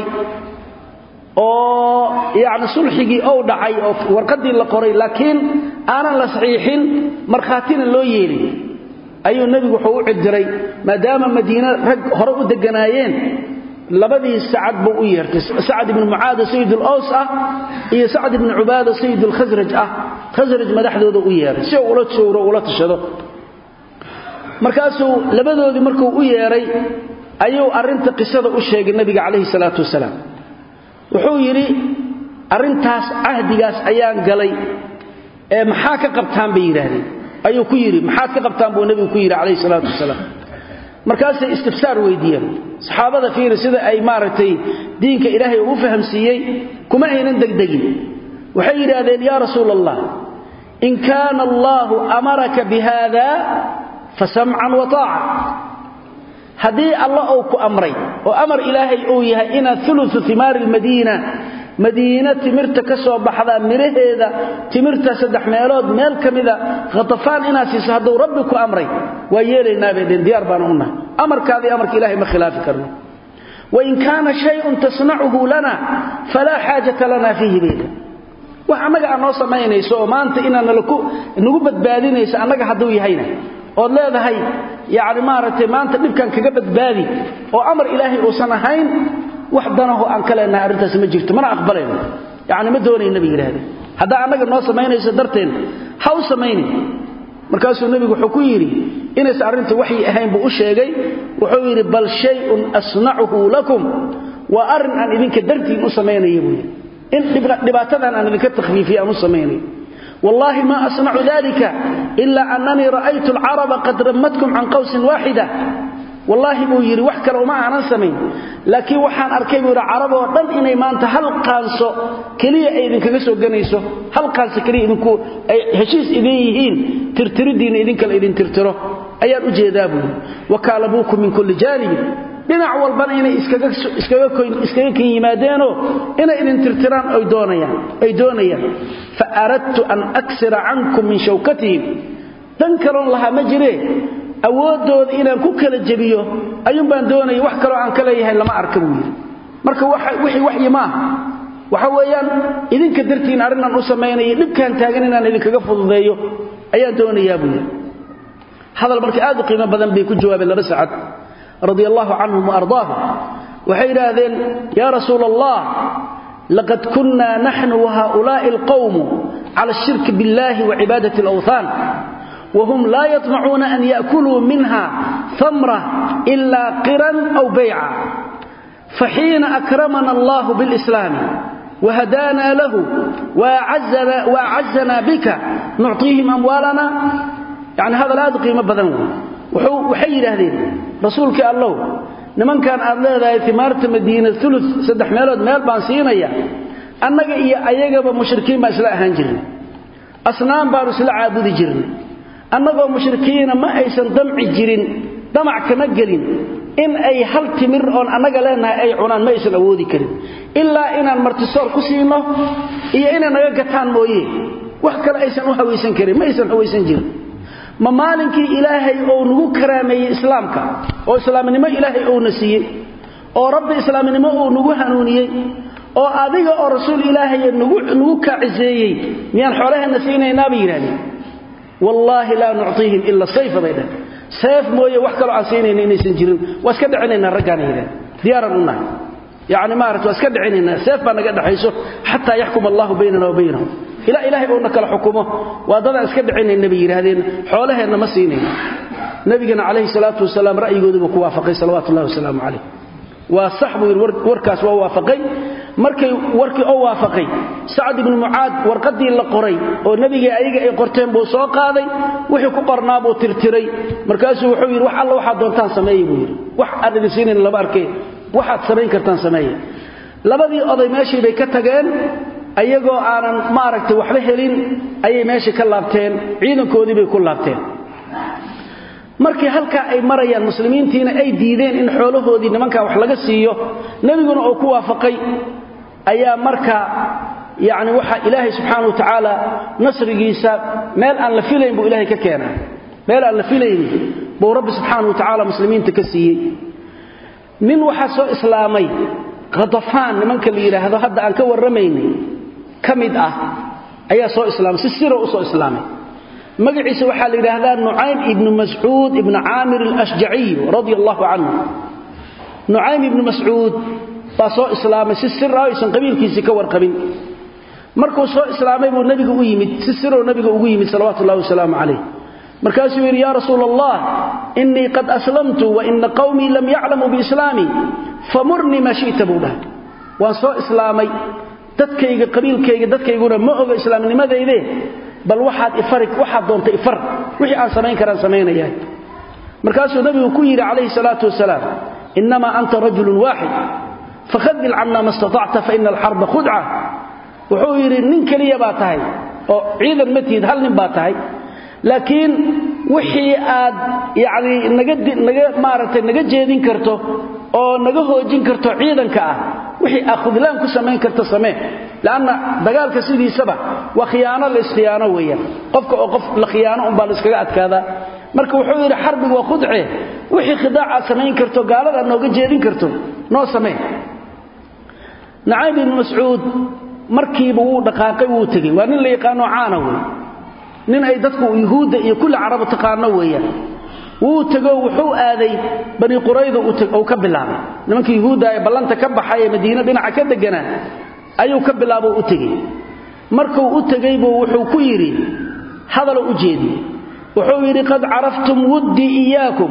oo yaani sulxigi oo dhacay oo warqadii la qoray laakiin aanan la saxiixin marxaatina loo yeelay ayuu nabigu wuxuu u cidiray maadaama Madiina rag hore u deganaayeen labadii Sa'ad buu u yeertay Sa'ad ibn Mu'adh Sayyid al-Aws iyo Sa'ad ibn Ubaada Sayyid al-Khazraj Khazraj madaxdooda u yeeray si uu ula soo ula tashado markaasuu labadoodii markuu u yeeray ayuu arinta qisada u sheegay nabiga kaleey salaatu wasalaam wuxuu yiri arintaas ahdigaas ayaan galay ee maxaa ka qabtaan bay yiraahdeen ayuu ku yiri maxaa ka qabtaan buu nabigu ku yiri kaleey salaatu wasalaam markaas istifsaar weydiiyeen saxaabada fiir sida ay maartay diinka ilaahay u fahamsiiyay kuma aynan degdegin waxay yiraahdeen ya rasuulallah in kaana allah amaraka bihada fasam'an wa ta'a hadii allah uu ku amray oo amar ilaahay uu yahay ina thuluth thimar almadina madiina timirta ka soo baxda miraheeda timirta 3 meelood meel kamida Qatafaan inaasiis haduu rabbi ku amray waa yeelaynaa been diyaar baan una amarkaadi amarka ilaahay ma khilaafi karno wa in kaana shay'un tasna'uhu lana fala haajata lana fihi bayda wax anaga aan noo sameeynayso oo maanta inaan nagu badbaadinayso anaga haduu yahayna oo leedahay yaani maartay maanta dibkan kaga badbaadi oo amar ilaahay uu sanahayn wax danahu aan kaleena arintaas ma jirto mana aqbalayno yaani ma doonay nabiga ilaahay hada anaga noo sameeynayso darteen ha u sameeyni markaasuu nabigu wuxuu ku yiri inay arinta waxay ahayn buu u sheegay wuxuu yiri bal shay'un asna'uhu lakum wa arin an idinka dartiin u sameeynayo buu in dhibaatadan aan idinka takhfiifiyo aan u sameeynayo wallahi ma asna'u dhalika إلا أنني رأيت العرب قد رمتكم عن قوس واحدة والله بو يري wax kale uma aanan sameyn laakiin waxaan arkay buu carab oo dhan inay maanta hal qaanso kaliya ay idin kaga soo ganayso hal qaanso kaliya idinku ay heshiis idin yihiin tirtiridiina idin kale idin tirtiro ayaan u jeedaa buu wakaalabuukum min kulli janib dhinac walba inay iskaga yimaadeenoo inay idin tirtiraan ay doonayaan fa aradtu an aksira ankum min shawkatihim dan karoon laha ma jiree awoodooda inaan ku kala jabiyo ayun baan doonay wax kale oo aan kala yahay lama arka buu yiri marka wixii waxyi ma waxa weeyaan idinka dartiin arinan u sameeyay dibkaan taagan inaan idinkaga fududeeyo ayaan doonayaa buu yiri hadal markii aad u qiimo badan bay ku jawaabeen laba saacad radiyallahu anhum wa ardaahu waxay yiraahdeen ya rasuulallah laqad kunna nahnu wa haula'i alqawm ala ash-shirk billahi wa ibadati al-awthan وهم لا يطمعون أن يأكلوا منها ثمرة إلا قرا أو بيعا فحين أكرمنا الله بالإسلام وهدانا له وأعزنا بك نعطيهم أموالنا يعني هذا لا قيمة بذنه وحير هذه رسولك الله نمن كان أرلاه ثمارة مدينة ثلث سدح ميلود ميل بانسينيا أنك أيقب مشركين ما إسلاء هنجرين أصنام بارسل عابد جرين annagoo mushrikiina ma aysan damci jirin damac kama gelin in ay hal timir oo annaga leenahay ay cunaan ma aysan awoodi karin ilaa inaan martisoor ku siino iyo inay naga gataan mooyee wax kale aysan u hawaysan karin ma aysan hawaysan jirin ma maalinkii ilaahay oo nagu karaameeyay islaamka oo islaamnimo ilaahay oo nasiiyay oo rabbi islaamnimo oo nagu hanuuniyay oo adiga oo rasuul ilaahay nagu kaaciseeyay miyaan xoolaheena siinayna biiraan والله لا نعطيهم إلا السيف بيدا سيف مويه وحكلوا عن سينين إني سنجرين واسكد عنينا الرقاني هذا ديارا الله يعني ما رأت واسكد عنينا سيف ما نقدر حيثه حتى يحكم الله بيننا وبينهم إلى إلهي أنك الحكومة وأضل اسكد عنين النبي هذين حوله إنما سينين نبينا عليه الصلاة والسلام رأي قدوم ووافقي صلوات الله والسلام عليه وصحبه وركاس ووافقي markay warkii oo waafaqay Sa'd ibn Mu'adh warqadii la qoray oo nabiga ayaga ay qorteen buu soo qaaday wixii ku qornaa buu tirtiray markaasuu wuxuu yiri wax alla waxa doontaan sameeyay buu yiri wax aan idin siinin laba arkay waxaad sameyn kartaan sameeyay labadii oday meeshii bay ka tageen ayagoo aanan maaragtay waxba helin ayay meeshii ka laabteen ciidankoodii bay ku laabteen markii halka ay marayaan muslimiintiina ay diideen in xoolahoodii nimanka wax laga siiyo nabiguna oo ku waafaqay ayaa marka yaani waxa ilaahay subhanahu wa ta'ala nasrigiisa meel aan la filayn buu ilaahay ka keenay meel aan la filayn buu rabbi subhanahu wa ta'ala muslimiinta ka siiyay min waxa soo islaamay qadafaan nimanka la yiraahdo hadda aan ka waramaynay kamid ah ayaa soo islaamay si siro u soo islaamay magaciisa waxa la yiraahdaa Nu'aym ibn Mas'ud ibn Amir al-Ashja'i radiyallahu anhu Nu'aym ibn Mas'ud soo islaamay si sir ah isan qabiilkiisa ka warqabin markuu soo islaamay buu nabiga u yimid si sir oo nabiga ugu yimid sallallahu wasallam alayhi markaasuu yiri ya rasuulallah inni qad aslamtu wa inna qawmi lam ya'lamu bi islami famurni ma shi'ta buda wa soo islaamay dadkayga qabiilkayga dadkayguna ma oga islaamnimadayde bal waxaad doonta ifar wixii aan sameyn karaan sameynaya markaasuu nabigu ku yiri alayhi salatu wasalaam inma anta rajulun wahid fakhadil anna mastata'ta fa inna al-harb khud'a wuxuu yiri nin kaliya baa tahay oo ciidan matiid hal nin baa tahay laakiin wixii aad yaani naga maaragtay naga jeedin karto oo naga hoojin karto ciidanka ah wixii akhudlaan ku sameyn karto samee laana dagaalka sidiisaba waa khiyaano la istiyaano weeyaan qofka oo qof la khiyaano baa la iskaga adkaada marka wuxuu yiri xarbigu waa khudce wixii khidaaca sameyn karto gaalada nooga jeedin karto noo samee Nu'aym ibn Mas'ud markiiba uu dhaqaaqay uu tagay waa nin la yaqaano caana weey nin ay dadku yahuuda iyo kulli carab taqaano weeyaan uu tago wuxuu aaday bani qurayda uu ka bilaabay nimanka yahuuda ay ballanta ka baxay Madiina dhinaca ka deganaa ayuu ka bilaabo u tagay markuu u tagay buu wuxuu ku yiri hadal u jeedi wuxuu yiri qad araftum wuddi iyaakum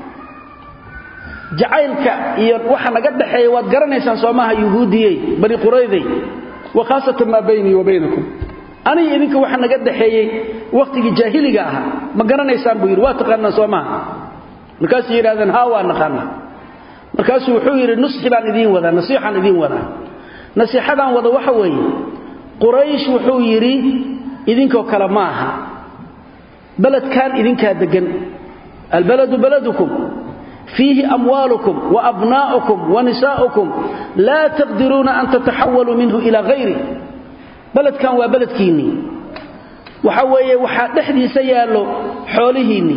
jacaylka iyo waxa naga dhaxeeyay waad garanaysaan Soomaha yahuudiyay bani qurayday wa khaasatan ma bayni wa baynakum ani idinka waxa naga dhaxeeyay waqtigii jaahiliga ah ma garanaysaan buu yiri waa taqaanaa Soomaa markaas yiraahdeen haa waa naqaana markaas wuxuu yiri nusxi baan idin wada nasiixan idin wada nasiixadan wada waxa weeye quraysh wuxuu yiri idinkoo kala maaha baladkan idinka degan البلد بلدكم فيه أموالكم وأبناؤكم ونساؤكم لا تقدرون أن تتحولوا منه إلى غيره بلد كان وبلد كيني وحوية وحدحدي سيالو حولهيني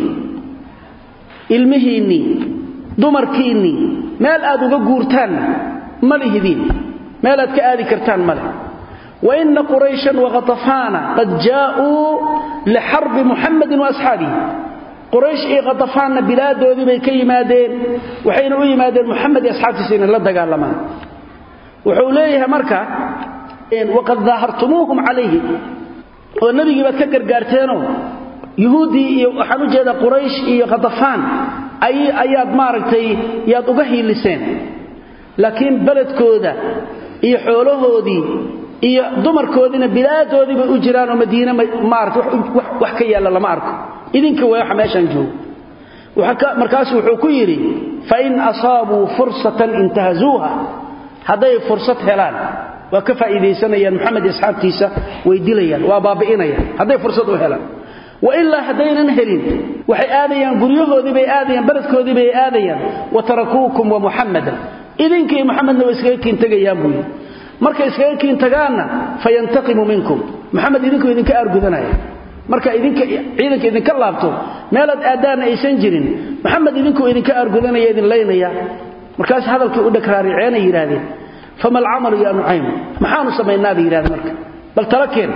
علمهيني دمركيني مال آدو قورتان مليهدين مال آد كآذي كرتان مليه وإن قريشا وغطفانا قد جاءوا لحرب محمد وأصحابه قريش غطفان بلادودي bay ka yimaadeen waxayna u yimaadeen Muhammad iyo asxaabtiisa la dagaalamaan wuxuu leeyahay marka waqad dhahartumuhum alayhi oo nabiga baad ka gargaarteeno yahuudi iyo waxaan u jeedaa quraysh iyo غطفان ayaad maaragtay yaad uga hiiliseen laakiin baladkooda iyo xoolahoodii iyo dumarkoodina bilaadoodii bay u jiraan oo Madiina maaragtay wax ka yaala lama arko idinka way xameeshan joog waxa markaas wuxuu ku yiri fa in asaabu fursatan intahazuha haday fursad helaan waa ka faa'iideysanayaan Muhammad asxaabtiisa way dilayaan waa baabi'inayaan haday fursad u helaan wa illa hadaynan helin waxay aadayaan guryahoodii bay aadayaan baladkoodii bay aadayaan wa tarakuukum wa Muhammadan idinka Muhammadna way iskaga kiin tagayaan buu marka iskaga kiin tagaana fayantaqimu minkum Muhammad idinka argudanaya marka ciidanka idinka laabto meelad aadaan aysan jirin Muhammad idinka argudanaya idin leeynaya markaas hadalkii u dhakraariceen yiraahdeen famal amalu ya nu'aym maxaanu sameeynaa yiraahdeen marka bal tarakeen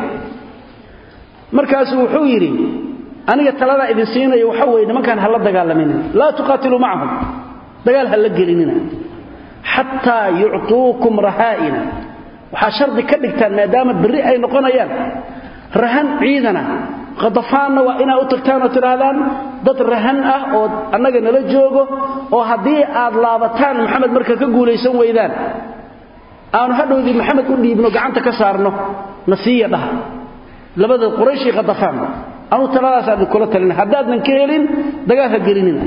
markaas wuxuu yiri aniga talada idin siinayo waxa weeye nimankan hal dagaalamin la tuqatilu ma'ahum dagaal hal gelinina hatta yu'tuukum rahaa'ina waxa shardi ka dhigtaan maadaama bari ay noqonayaan rahan ciidana غطفاanna waa ina u tagtaan oo tiraadaan dad rahan ah oo annaga nala joogo oo hadii aad laabataan Muhammad marka ka guuleysan weydaan aanu hadhoodii Muhammad u dhiibno gacanta ka saarno nasiya dhaha labada quraysh غطفaan aanu taladaas aad kula talin hadaadan ka helin dagaal ha gelinina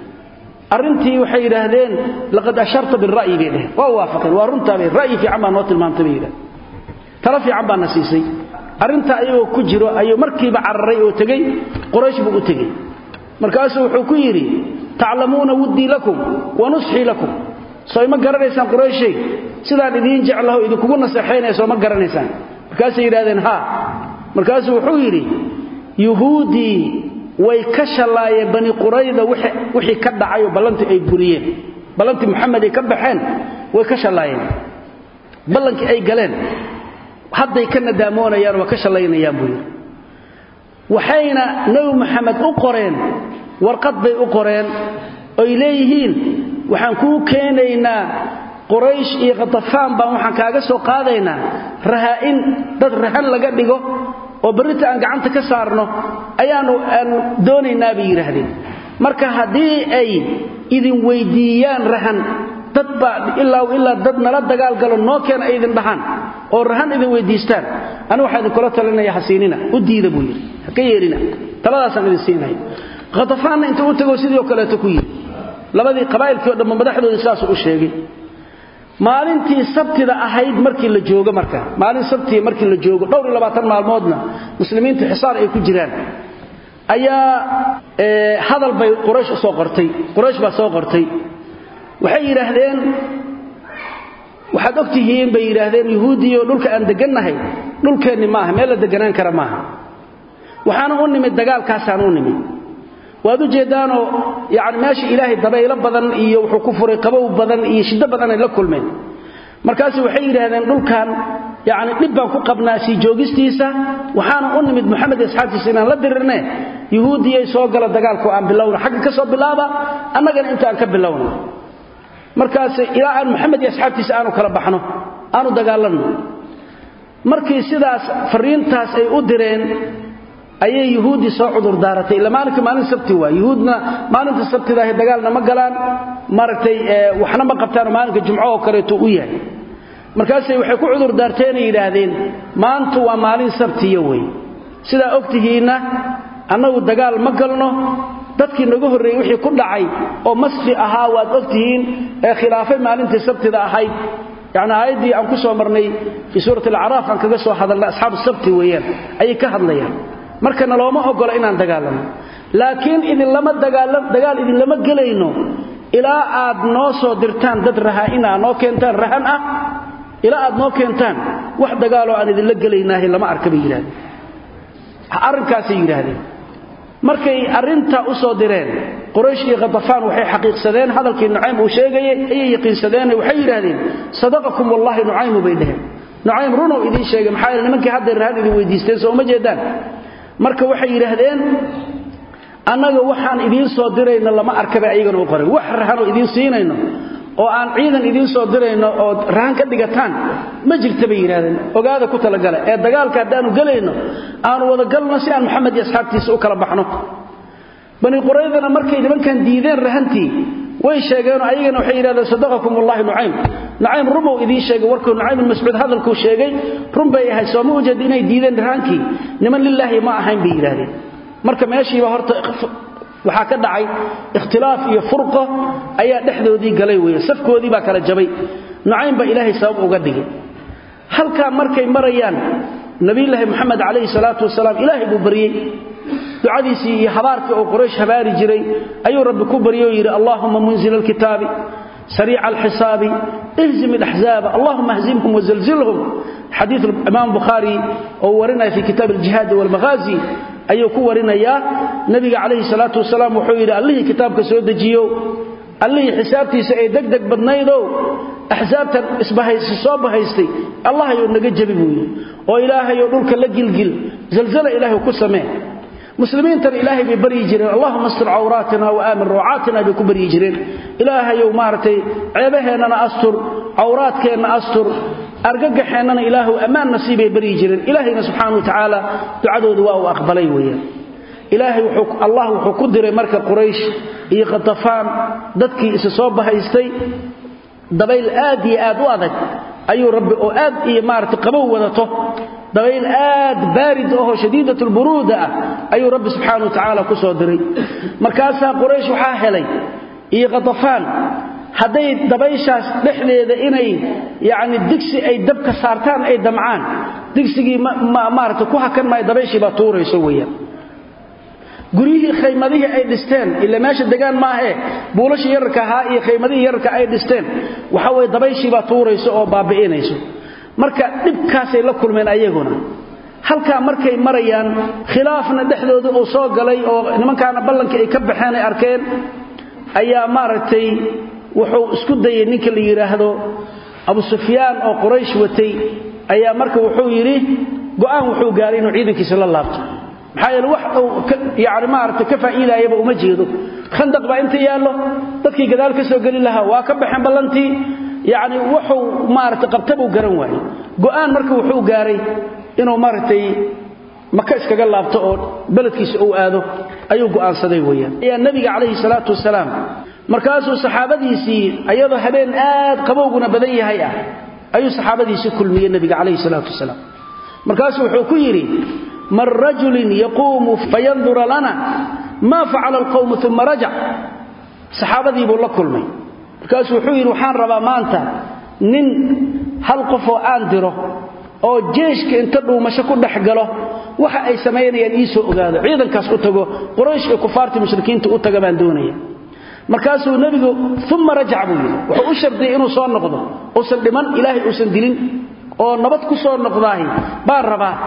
arintii waxay yiraahdeen laqad asharta bil ra'yi bihi wa waafaqan wa runta bi ra'yi fi amma noot ilmaantabiira tarafi amba nasiisay arinta ayuu ku jiro ayuu markiiba cararay oo tagay quraysh buu u tagay markaas wuxuu ku yiri ta'lamuuna wudi lakum wa nushi lakum soo ma garanaysaan qurayshay sidaan idin jeclahay idinku nasaxeynayso ma garanaysaan markaas yiraahdeen ha markaas wuxuu yiri yahuudi way ka shalaayeen bani qurayda wixii ka dhacay ballantii ay buriyeen ballantii Muhammad ay ka baxeen way ka shalaayeen ballankii ay galeen hadday ka nadaamoonayaan waa ka shalaynayaan buu waxayna nabi Muhammad u qoreen warqad bay u qoreen oo ileeyihiin waxaan ku keenaynaa quraysh iyo غطفaan baan waxaan kaaga soo qaadaynaa rahaa'in dad rahan laga dhigo oo barita aan gacanta ka saarno ayaanu doonaynaa bay yiraahdeen marka hadii ay idin weydiiyaan rahan dad ba ilaa dad nala dagaal galo noo keen ay idin dhahan oo rahan idin weydiistaan ana waxa idin kula talinaya xasiinina u diida buu yiri ka yeerina taladaas aan idin siinay غطفaan inta uu tago sidoo kale ta ku yiri labadii qabaa'ilkii oo dhammaan madaxdooda saas u sheegay maalintii sabtida ahayd markii la joogo marka maalin sabti markii la joogo dhowr 20 maalmoodna muslimiintu xisaar ay ku jiraan ayaa hadal bay quraysh soo qortay quraysh ba soo qortay waxay yiraahdeen waxaad ogtihiin bay yiraahdeen yahuudiyo dhulka aan deganahay dhulkeeni maaha meel la deganaan kara maaha waxaan u nimid dagaalkaas aan u nimid waad u jeedaano yaani meeshii ilaahay dabaylo badan iyo wuxuu ku furay qabow badan iyo shida badan ay la kulmeen markaas waxay yiraahdeen dhulkan yaani dib baan ku qabnaa si joogistiisa waxaan u nimid Muhammad asxaabtiisa inaan la dirirnay yahuudiyay soo gala dagaalku aan bilowna xaq ka soo bilaaba annagana inta aan ka bilowno markaas ilaa aan Muhammad asxaabtiisa aanu kala baxno aanu dagaalano markii sidaas fariintaas ay u direen ayay yahuudi soo cudur daaratay maalinka maalin sabti waa yahuudna maalinta sabtida ay dagaalna ma galaan martay waxna ma qabtaan maalinka jumco oo kale tuu u yahay markaas waxay ku cudur daarteen yiraahdeen maanta waa maalin sabtiyo way sida ogtihiina annagu dagaal ma galno dadkii nagu horeeyay wixii ku dhacay oo masfi ahaa waad ogtihiin ee khilaafay maalintii sabtida ahayd يعني هايدي أن كسو مرني في سورة الأعراف أن كسو هذا أصحاب السبت ويان أي كهضليا مركنا لو ما أقول إن دجالنا لكن إذا لما دجال إذا لما جلينه إلى أد نوصو درتان ددرها إنا نو كنتان رهنا إلى أد نو كنتان واحد قالوا أن إذا لجليناه لما أركب يجري أركاسي يجري markay arinta u soo direen Quraysh iyo Qadafaan waxay xaqiiqsadeen hadalkii Nucaym uu sheegay ay yaqiinsadeen waxay yiraahdeen sadaqakum wallahi Nucaym baydeen Nucaym runo idin sheegay maxay nimankii hadda raad idin weydiisteen soo ma jeedaan marka waxay yiraahdeen anaga waxaan idin soo dirayna lama arkaba ayagana u qoray wax rahan idin siinayno oo aan ciidan idin soo dirayno oo rahan ka dhigataan ma jirta bay yiraahdeen ogaada ku tala galay ee dagaalka hadaan galayno aan wada galno si aan Maxamed iyo asxaabtiisa u kala baxno bani quraydana markay nimankan diideen rahantii way sheegeen ayagana waxay yiraahdeen sadaqakum wallahi Nucaym rumo idin sheegay warkuu Nucaym Mas'uud hadalku sheegay run bay ahay soo ma wajad inay diideen rahankii niman lillahi ma ahayn bay yiraahdeen marka meeshiiba horta waxa ka dhacay ikhtilaaf iyo furqo ayaa dhaxdoodii galay weey safkoodii baa kala jabay Nucaym ba Ilaahay sabab uga dhigay halka markay marayaan nabi Ilaahay Muhammad alayhi salatu wasalaam Ilaahay buu bariyay ducadiisii iyo habaarka oo Quraysh habaari jiray ayuu Rabbi ku bariyo yiri Allahumma munzil al-kitabi sari' al-hisab ihzim al-ahzab Allahumma ihzimhum wa zilzilhum hadith al-Imam Bukhari oo warinay fi kitab al-jihad wal maghazi ayuu ku warinaya nabiga kaleey salatu wasalaam wuxuu yiri allahi kitaabka soo dajiyo allahi xisaabtiisa ay degdeg badnaydo ahzaabtan isbahaysi soo bahaystay allah ayuu naga jabiyo oo ilaahay oo dhulka la gilgil zalzala ilaahay ku samee muslimiinta ilaahay bi bari jireen allahumma astur awratina wa amin ru'atina bi ku bari jireen ilaahay oo maartay ceebaheena astur awraadkeena astur argagaxeenana ilaahu amaan nasiibay bari jireen ilaahayna subhanahu wa ta'ala ducadoodu waa uu aqbalay weeyaan ilaahay wuxuu allah wuxuu ku diray marka Quraysh iyo Qadafaan dadkii isa soo bahaystay dabayl aad iyo aad u adag ayuu rabbi oo aad iyo maartay qabow wadato dabayl aad baarid oo shadiidatul buruda ayuu rabbi subhanahu wa ta'ala ku soo diray markaas Quraysh waxa helay iyo Qadafaan haday dabayshaas dhexdeeda inay yaani digsi ay dabka saartaan ay damcaan digsigii maarta ku hakan ma dabayshii ba tuurayso weeyaan guriyii khaymadii ay dhisteen ila meesha degaan ma aha buulash yarka ha iyo khaymadii yarka ay dhisteen waxa way dabayshii ba tuurayso oo baabi'inayso marka dibkaas ay la kulmeen ayaguna halka markay marayaan khilaafna dhexdooda oo soo galay oo nimankaana ballanka ay ka baxeen ay arkeen ayaa maartay wuxuu isku dayay ninka la yiraahdo Abu Sufyaan oo Quraysh watay ayaa marka wuxuu yiri go'aan wuxuu gaaray inuu ciidankiisa la laabto maxaa yeelay wax uu yaani maartay ka faa'iideeyay uma jeedo khandaq ba inta yaalo dadkii gadaal ka soo gali lahaa waa ka baxan ballantii yaani wuxuu maartay qabtay uu garan waayay go'aan marka wuxuu gaaray inuu maartay maka iskaga laabto oo baladkiisa uu aado ayuu go'aansaday weeyaan ayaa nabiga kaleey salaatu wasalaam markaasuu saxaabadiisii ayadoo habeen aad qabowguna badan yahay ayuu saxaabadiisii kulmiyay nabiga kaleey salaatu wasalaam markaasuu wuxuu ku yiri mar rajulin yaqumu fayanzur lana ma fa'ala alqawm thumma raja saxaabadii buu la kulmay markaasuu wuxuu yiri waxaan rabaa maanta nin hal qof oo aan diro oo jeeshka inta dhuumasho ku dhaxgalo waxa ay sameeyeen ii soo ogaado ciidankaas u tago Quraysh iyo kufaartii mushrikiinta u taga baan doonaya markaasuu nabigu thumma raja'a wuxuu u shartay inuu soo noqdo oo san dhiman ilaahay uu san dilin oo nabad ku soo noqdaay baa rabaa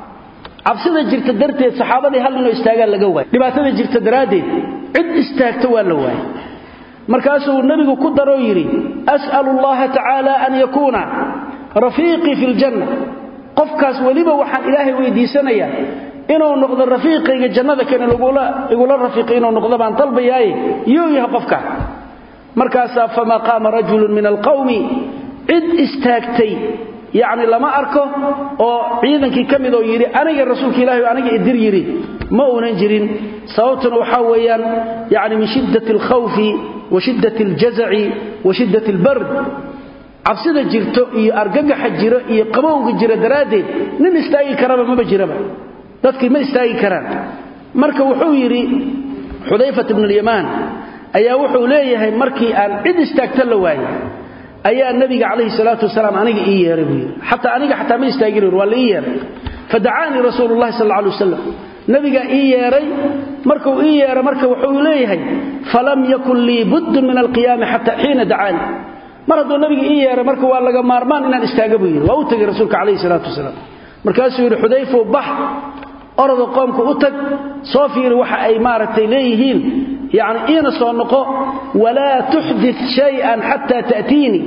absida jirta darteed saxaabadii hal inuu istaagaan laga waay dhibaatada jirta daraadeed cid istaagto waa la waay markaasuu nabigu ku daro yiri as'alullaha ta'ala an yakuna rafiiqi fil janna qofkaas waliba waxaan ilaahay weydiisanayaa inuu noqdo rafiiqiga jannada kan igula rafiiqi inuu noqdo baan talbayay iyo yahay qofka markaas fama qama rajulun min alqawmi id istaagtay yaani lama arko oo ciidankii kamid oo yiri aniga rasuulka ilaahay aniga idir yiri ma uunan jirin sababtuna waxa weeyaan yaani min shiddati alkhawfi wa shiddati aljaz'i wa shiddati albard absida jirto iyo argagaxa jiro iyo qabowga jira daraadeed nin istaagi karaba ma jiraba dadkii ma istaagi karaan marka wuxuu yiri Xudayfa ibn al-Yaman ayaa wuxuu leeyahay markii aan cid istaagta la waayay ayaa nabiga kaleey salaatu wasalaam aniga ii yeeray hatta ma istaagin waa la ii yeeray fada'ani rasuulullaahi sallallahu alayhi wasallam nabiga ii yeeray markuu ii yeeray marka wuxuu leeyahay falam yakul li budd min al-qiyam hatta hina da'ani maradu nabiga ii yeeray marka waa laga maarmaan inaan istaago buu yiri waa u tagay rasuulka kaleey salaatu wasalaam markaasuu yiri Xudayfa bah orada qoomka u tag soo fiiri waxa ay maartay leeyihiin يعني إنا صنقو ولا تحدث شيئا حتى تأتيني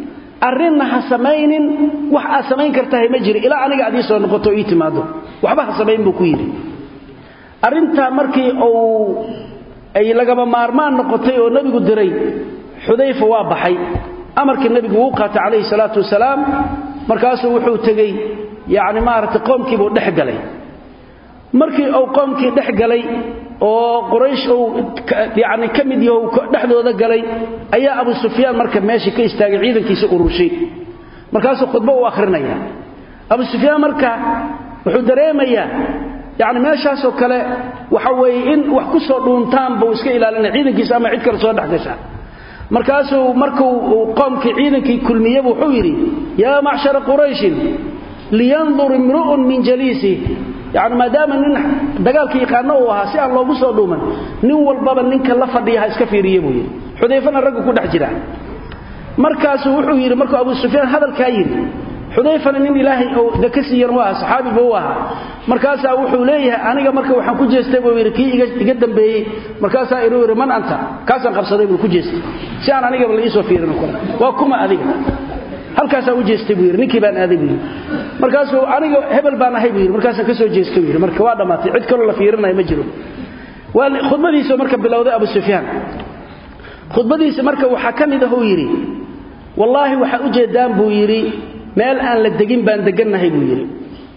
أرنها سمين وحا سمين كرتها مجري إلا أنا قاعد يصنقو تويتي مادو وحبها سمين بكويري أرنتها مركي أو أي لقب مارمان نقطي ونبي قدري حذيفة وابحي أمرك النبي وقعت عليه الصلاة والسلام مركاسه وحو تغي يعني مارت قومكي بو دحقلي markii uu qoomkii dhex galay oo Quraysh uu yaani kamid yahay dhaxdooda galay ayaa Abu Sufyaan marka meeshii ka istaagay ciidankiisa urushay markaas uu khudbo u akhrinaya Abu Sufyaan marka wuxuu dareemayaa yaani meeshaas oo kale waxa weey in wax ku soo dhuuntaan buu iska ilaalinay ciidankiisa ama cid kale soo dhaxgasha markaas markuu qoomkii ciidankii kulmiyay wuxuu yiri yaa ma'shar Quraysh liyanzur imru'un min jalisi يعني ما دام ان دغالكي يقانو waha si aan loogu soo dhuuman nin walbaba ninka la fadhiya iska fiiriyo buu yiri Xudayfana rag ku dhex jira markaas wuxuu yiri markuu Abu Sufyaan hadalka yiri Xudayfana nin Ilaahay oo dakasiyan waa saxaabi buu ahaa markaas wuxuu leeyahay aniga marka waxaan ku jeestay buu yiri kii iga dambeeyay markaas inuu yiri man anta kaasan qabsaday buu ku jeestay si aan aniga la isoo fiirino waa kuma adiga halkaas uu jeestay buu yiri ninkii baan aaday buu markaas aniga hebel baan ahay buu yiri markaas ka soo jeestay buu yiri marka waa dhamaatay cid kale la fiirinayo ma jiro waa khudbadiisa marka bilowday Abu Sufyaan khudbadiisa marka waxa kamid ah uu yiri wallahi waxa u jeedaan buu yiri meel aan la degin baan deganahay buu yiri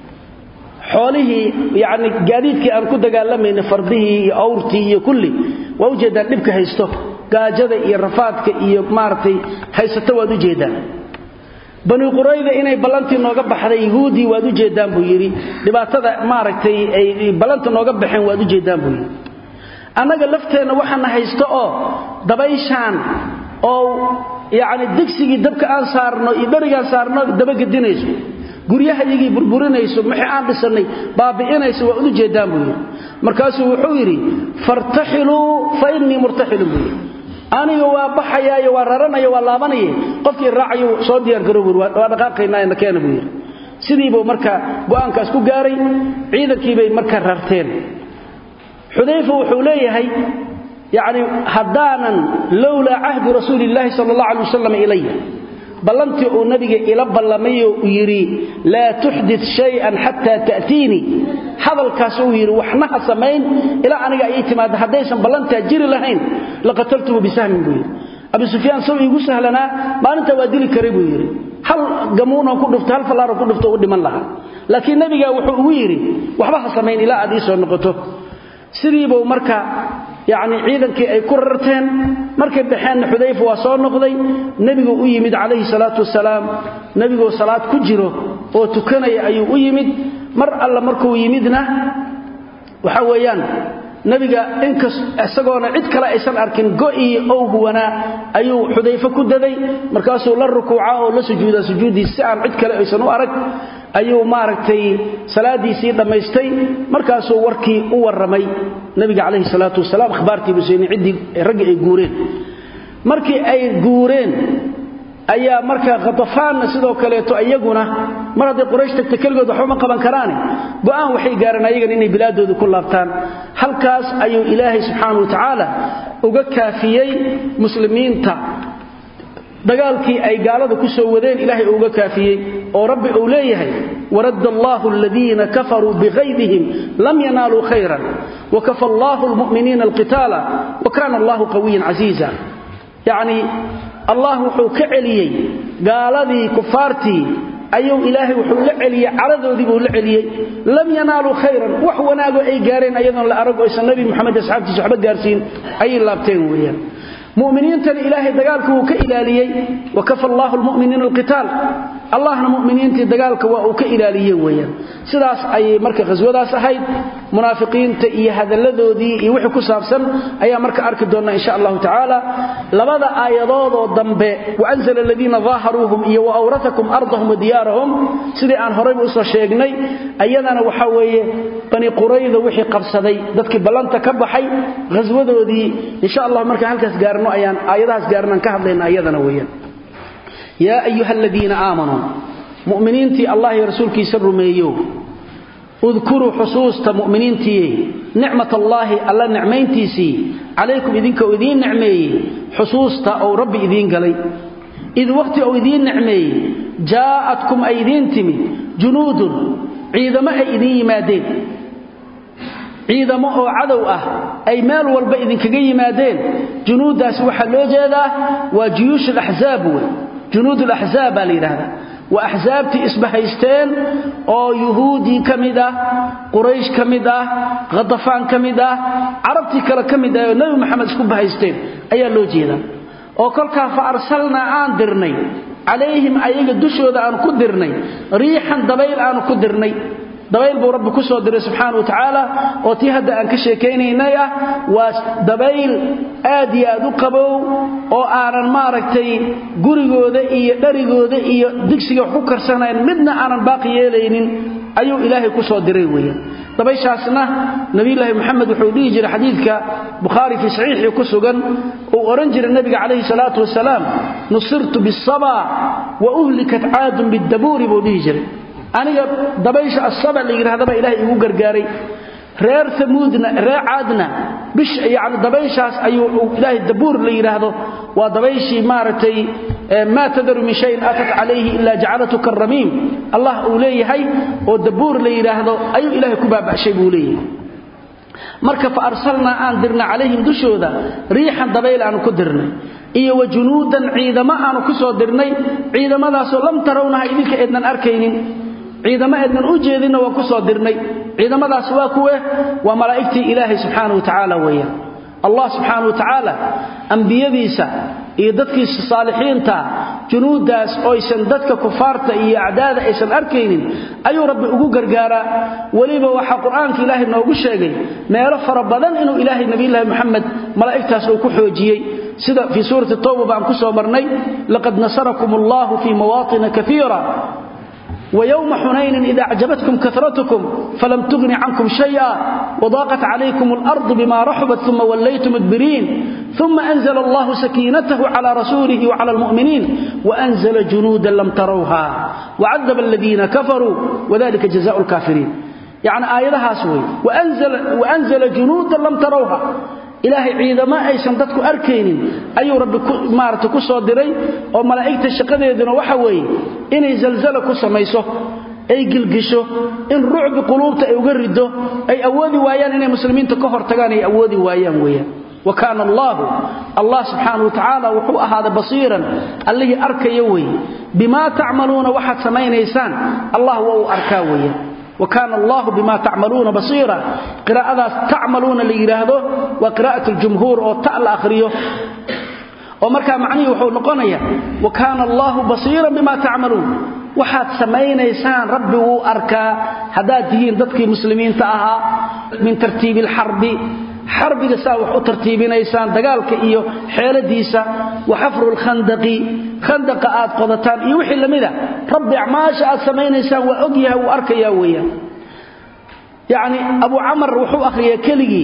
xoolihi yaani gaadiidkii aan ku dagaalamayna fardihii iyo awrtii iyo kulli waa u jeedaan dibka haysto gaajada iyo rafaadka iyo maartay haysato waa u jeedaan bani Qurayda inay balanti nooga baxday yahuudi waad u jeedaan buu yiri dhibaatada maaragtay ay balanta nooga baxeen waad u jeedaan buu yiri anaga lafteena waxaan haysto oo dabayshaan oo yaani digsigii dabka aan saarno iyo bariga saarno daba gadinayso guryaha iyagii burburinayso maxay aan dhisanay baabi'inayso waad u jeedaan buu yiri markaas wuxuu yiri fartahilu fa inni murtahilun aniga waa baxayaayo waa raranayo waa laabanayay qofkii raacayo soo diyaar garowr waa dhaqaaqaynaa in keena buu yiri sidii buu marka go'aankaas ku gaaray ciidankii bay marka rarteen Xudayfa wuxuu leeyahay yaani hadaanan lawla ahd rasuulillahi sallallahu alayhi wasallam ilayya ballanti oo nabiga ila ballamayo yiri la tuhdith shay'an hatta ta'tini hadalkaas uu yiri waxna sameyn ila aniga ay timaad hadaysan ballanta jiri lahayn laqataltuhu bisahmin buu Abu Sufyaan soo igu sahlana maalinta waa dili karay buu yiri hal gamuuna ku dhufto hal falaar ku dhufto u dhiman laha laakiin nabiga wuxuu ugu yiri waxba sameyn ila aad soo noqoto sidii buu marka يعني ciidankii ay ku rarteen markay baxeen Xudayfa waa soo noqday nabigu u yimid kaleey salaatu wasalaam nabigu salaad ku jiro oo tukanay ayuu u yimid mar alla markuu yimidna waxa weeyaan nabiga inkas isagoona cid kale aysan arkin go'i oo huwana ayuu Xudayfa ku daday markaasuu la rukuuca oo la sujuuda sujuudiisa aan cid kale aysan u arag ayuu maaragtay salaadiisii dhameystay markaasuu warkii u waramay nabiga kaleey salaatu wasalaam akhbaartii bisayni cidii rag ay guureen markii ay guureen ayaa marka Qatafaan sidoo kale to ayaguna mar haday Quraysh tagta kaligood waxba ma qaban karaan go'aan waxay gaareen ayaga inay bilaadooda ku laabtaan halkaas ayuu Ilaahay subhanahu wa ta'ala uga kaafiyay muslimiinta dagaalkii ay gaalada ku soo wadeen Ilaahay uga kaafiyay oo Rabbi uu leeyahay waradallahu alladheena kafaru bighaydihim lam yanalu khayran wa kafallahu almu'minina alqitala wa kana Allahu qawiyyan aziza yani Allah wuxuu ka celiyay gaaladii kufaartii ayuu Ilaahay wuxuu la celiyay caladoodii buu la celiyay lam yanalu khayran wax wanaago ay gaareen ayadoon la arag oo nabi Muhammad asxaabtiisa waxba gaarsiin ay laabteen weeyaan mu'miniinta Ilaahay dagaalku uu ka ilaaliyay wa kafallahu almu'minina alqital allahna mu'miniintii dagaalka waa uu ka ilaaliyay weeyaan sidaas ay marka qaswadaas ahayd munaafiqiinta iyo hadalladoodii iyo wixii ku saabsan ayaa marka arki doona insha Allah ta'ala labada aayadood oo dambe wa anzala alladina dhaharuhum iyo wa awrathakum ardahum wa diyarahum sidii aan horey u soo sheegnay ayadana waxa weeye bani qurayda wixii qabsaday dadkii balanta ka baxay qaswadoodii insha Allah marka halkaas gaarno ayaan aayadahaas gaarnaan ka hadlayna ayadana weeyaan يا أيها الذين آمنوا مؤمنين تي الله ورسولك يسرميو اذكروا حصوصة مؤمنين تي نعمة الله الله نعمين تيسي عليكم إذنك وإذين نعمي حصوصة أو ربي إذين قلي إذ وقت أو إذين نعمي جاءتكم أيدين تمي جنود عيدما إذين يمادين ciidamo oo cadow ah ay meel walba idinka yimaadeen junuudaas waxa loo jeedaa waa jiyuush al-ahzaab junuud al-ahzaab aliirada wa ahzaabti isbahaysteen oo yahuudi kamida quraysh kamida qadafaan kamida arabti kala kamida oo nabi maxamed isku bahaysteen ayaa loo jeedaa oo kolka fa arsalna aan dirnay alayhim ayaga dushooda aan ku dirnay riixan dabayl aan ku dirnay dabayl buu rabbi ku soo diray subhanahu wa ta'ala oo tii hadda aan ka sheekeynay waa dabayl aad iyo aad u qabow oo aanan maaragtay gurigooda iyo dharigooda iyo digsiga ku karsanayn midna aanan baaqi yeelaynin ayuu ilaahay ku soo diray weeyaan dabayshaasna nabi ilaahi maxamed wuxuu dhigi jiray xadiidka bukhari fi sahih ku sugan oo oran jiray nabiga kaleey salaatu wasalaam nusirtu bis-saba wa uhlikat 'aadun bid-dabur buu dhigi jiray aniga dabaysha as-saba la yiraahdo ilaahay igu gargaaray reer samuudna reer caadna bish yaani dabayshaas ayuu ilaahay dabuur la yiraahdo waa dabayshii maaratay ma tadaru min shay atat alayhi illa ja'alatu karramim allah uu leeyahay oo dabuur la yiraahdo ayuu ilaahay ku baabashay buu leeyahay marka fa arsalna aan dirna alayhim dushooda riixan dabayl aan ku dirnay iyo wajunuudan ciidama aan ku soo dirnay ciidamadaas oo lam tarawna idinka eednan arkaynin ciidama eednan u jeedina waa ku soo dirnay ciidamadaas waa kuwe waa malaa'iktii ilaahay subhanahu wa ta'ala weeyaan Allah subhanahu wa ta'ala anbiyadiisa iyo dadkiisa saalixiinta junuudaas oo aysan dadka kufaarta iyo acdaada aysan arkaynin ayuu rabbi ugu gargaara waliba waxa quraanka ilaahay noogu sheegay meelo fara badan inuu ilaahay nabi Muhammad malaa'iktaas uu ku xoojiyay sida fi suurati tawba baan ku soo marnay laqad nasarakumullahu fi mawaatin kathira ويوم حنين إذا أعجبتكم كثرتكم فلم تغن عنكم شيئا وضاقت عليكم الأرض بما رحبت ثم وليتم مدبرين ثم أنزل الله سكينته على رسوله وعلى المؤمنين وأنزل جنودا لم تروها وعذب الذين كفروا وذلك جزاء الكافرين يعني آياتها سوي وأنزل جنودا لم تروها إلهي عيدما أيسان دادكو أركينين أيو ربي مارتكو صادري أو ملائكة الشقادة وحوي إني زلزلكو سميسو أي قلقشو إن رعب قلوبته أي قرده أي أودي وايان إني مسلمين تكفر تقاني أودي وايان ويان وكان الله سبحانه وتعالى وحوء هذا بصيرا الذي أركي يوي بما تعملون وحد سمين إيسان الله هو أركاويا وكان الله بما تعملون بصيرا قراءة تعملون ليراهدو وقراءة الجمهور أو تأل آخريه ومركا معني وحول نقونيا وكان الله بصيرا بما تعملون وحد سمين إيسان ربي وأركا هداتهين ضدك مسلمين تأها من ترتيب الحرب حرب يساوح ترتيبين إيسان دقالك إيو حيلة ديسا وحفر الخندق خندق آد قضتان يوحي لماذا ربي عماش آد سمين إيسان وأقيها وأركيا ويا يعني أبو عمر وحو أخريا كلي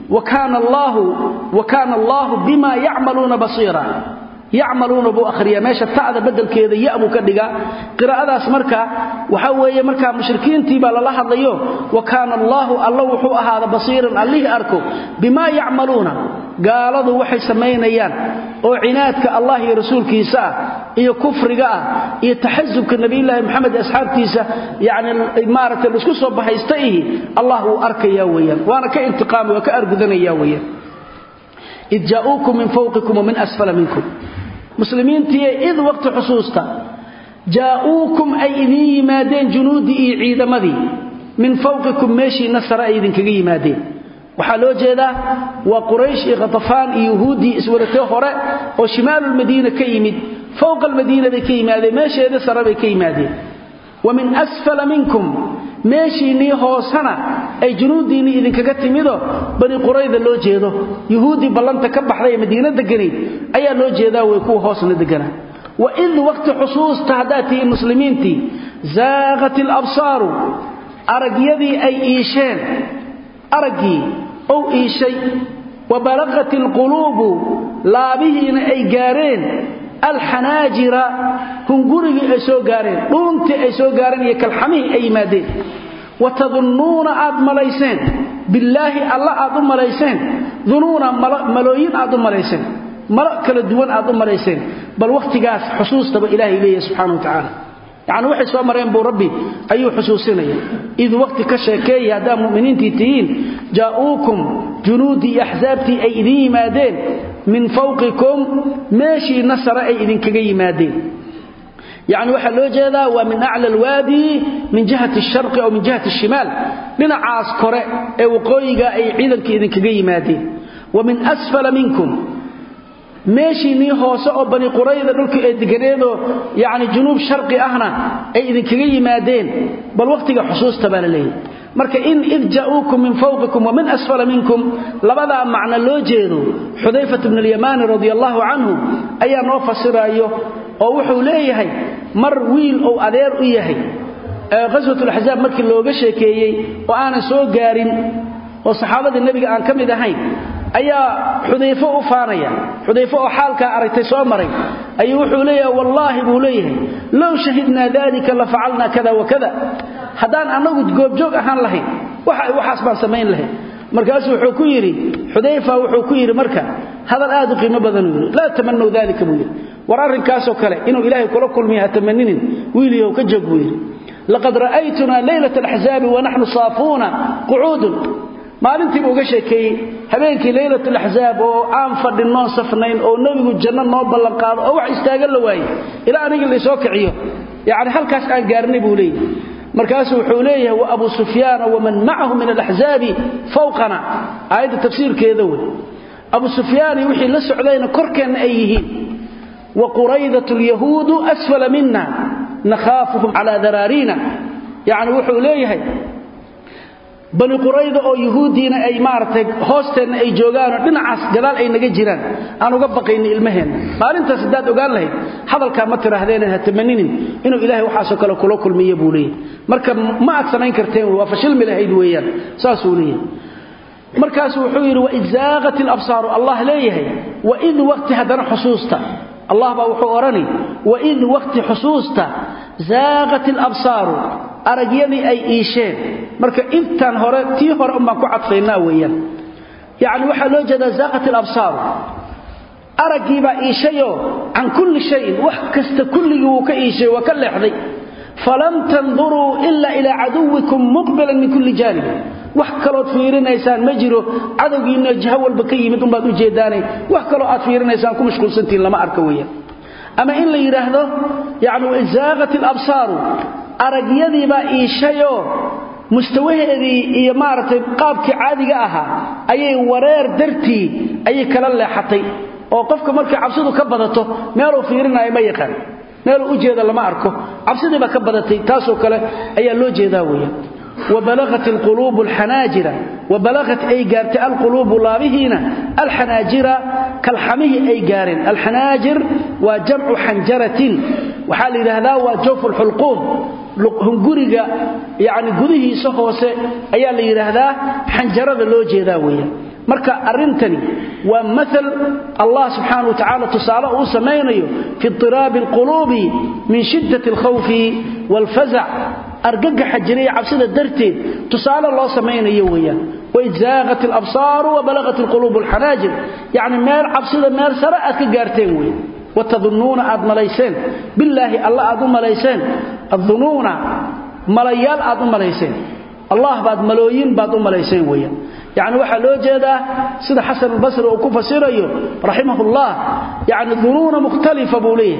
وكان الله بما يعملون بصيرا يعملون بو أخريا ماشا تعذى بدل كذا يأبو كدقا قراءة اسمركا وحوية مركا مشركين تيبا لله الضيوه وكان الله وحو هذا بصيرا الليه أركو بما يعملون قالوا وحي سمينيان وعنادك الله رسولك يساء إيا كفرك إيا تحزبك النبي الله محمد أصحاب كيسا يعني إمارة الرسول بها يستئيه الله أرك ياويا وأنا كإنتقام وكأرقذن ياويا إذ جاءوكم من فوقكم ومن أسفل منكم مسلمين تي إذ وقت حصوصتا جاءوكم أي إذي مادين جنودي عيد مذي من فوقكم ماشي نصر أيدين كي مادين وحالو جيدا وقريش غطفان يهودي اسورته هره وشمال المدينة كيمد فوق المدينة بكيمادين ماشي هذا سر بكيمادين ومن أسفل منكم ماشي نيهو سنة أي جنوديني إذن كقت ميدو بني قريظة لو جيدو يهودي بلانتا كبح لي مدينة دقني أي لو جيدا ويكو هوسن دقنا وإذ وقت حصوص تهداتي المسلمين تي زاغت الأبصار أرقيذي أي إيشان أرقي أو إيشي وبلغت القلوب لا بهن أي قارين الحناجر هنقرق أي سو قارين رونت أي سو قارين يكالحميه أي مادين وتظنون آدم مليسين بالله الله آدم مليسين ظنون ملوين آدم مليسين مرأك للدوان آدم مليسين بل وقت قاس حصوص تبا إلهي إليه سبحانه وتعالى يعني واحد سوى مريم بو ربي أي حصوصين إذ وقت كشاكي هذا مؤمنين تيتين جاءوكم جنودي أحزابتي أي إذين مادين من فوقكم ماشي نصر أي إذن كجي مادين يعني واحد لو جاء ومن أعلى الوادي من جهة الشرق أو من جهة الشمال لنا عاسكر أي وقويقة أي عيدن كإذن كجي مادين ومن أسفل منكم ماشي نيهو سأو بني قريظة دولك إدقريدو يعني جنوب شرقي أهنا أي إذن كجي مادين بل وقتك حصوص تبال ليه marka in id ja'ukum min fawqikum wa min asfala minkum labada macna loo jeedo Hudayfa ibn al-Yaman radiyallahu anhu ayaa noo fasirayo oo wuxuu leeyahay mar wiil oo adeer u yahay qaswatul ahzab markii looga sheekeeyay oo aan soo gaarin oo saxaabada nabiga aan kamid ahayn ayaa Hudayfa u faanaya Hudayfa oo xaalka aragtay soo maray ayuu wuxuu leeyahay wallahi buu leeyahay law shahidna dalika la fa'alna kada wa kada hadaan anagu goob joog ahaan lahayn waxaas baan sameyn lahayn markaas wuxuu ku yiri Hudayfa wuxuu ku yiri marka hadal aad u qiimo badan la tamannu dalika buu yiri war arrinkaas oo kale inuu ilaahay kula kulmiyo tamaninin wiiliyo ka jogweer laqad ra'aytuna laylatul ahzab wa nahnu saafuna qu'ud maalintii uga sheekeeyay habeenkii laylatul ahzab oo aan fadhino safnayn oo nabigu janno noo ballan qaado oo wax istaagan la waayay ilaa aniga la soo kiciyo yaani halkaas aan gaarnay buu leeyahay markaas wuxuu leeyahay wa Abu Sufyaan wa man ma'ahu min al-ahzab fawqana ayada tafsiirkeeda way Abu Sufyaan wixii la socdayna korkeena ay yihiin wa quraydatu al-yahud asfala minna nakhafuhum ala dararina yaani wuxuu leeyahay bani qurayda oo yahuudina ay maartay hoosteena ay joogaan dhinacaas gadaal ay naga jiraan aan uga baqayna ilmaheena maalintaas dad ogaan lahayd hadalka ma tiraahdeen ha tamaninin inuu ilaahay waxa soo kala kulmiyo buulay marka ma aad samayn karteen waa fashil milahayd weeyaan saas uu leeyahay markaas wuxuu yiri wa izaaqatil absar Allah leeyahay wa id waqti hadana xusuusta Allah baa wuxuu orani wa id waqti xusuusta zaaqatil absar aragiyadii ay iisheen marka intan hore tii hore uma ku cadfeynaa weeyaan yaani waxa loo jeedaa zaaqatil absar aragiiba iishayo an kulli shay wax kasta kulligu ka iishay wa ka leexday falam tanzuru illa ila aduwikum muqbilan min kulli janib wax kale oo fiirinaysaan ma jiro cadawgiina jaha walba ka yimid baad u jeedaanay wax kale oo aad fiirinaysaan ku mashquulsantiin lama arka weeyaan ama in la yiraahdo yaani izaaqatil absar aragiyadii baa iishayo mustawaheedii iyo maartay qaabkii caadiga ahaa ayay wareer dartii ayay kala leexatay oo qofka markii cabsidu ka badato meel uu fiirinayo ma yaqaan meel uu jeedo lama arko cabsidii baa ka badatay taas oo kale ayaa loo jeedaa weeyaan وبلغت القلوب الحناجر وبلغت أي قارت القلوب لابهنا الحناجر كالحميه أي قارن الحناجر وجمع حنجرة وحال هذا وجوف الحلقوم هنقرق يعني قده سهوسة أيها اللي هذا حنجرة اللوجه ذاوية مركا أرنتني ومثل الله سبحانه وتعالى تصاله سمينيه في اضطراب القلوب من شدة الخوف والفزع أرقق حجرية عبسدة درتين تصال الله سمينيه وياه وإذ زاغت الأبصار وبلغت القلوب الحناجر يعني مال عبسدة مال سرأت كقارتين وياه وتظنون أد مليسين بالله الله أد مليسين الظنون مليال أد مليسين الله بعد ملوين بعد مليسين وياه يعني waxa loo jeedaa sida Xasan al-Basri oo ku fasirayo rahimahullah yani dhunuuna mukhtalifa buulee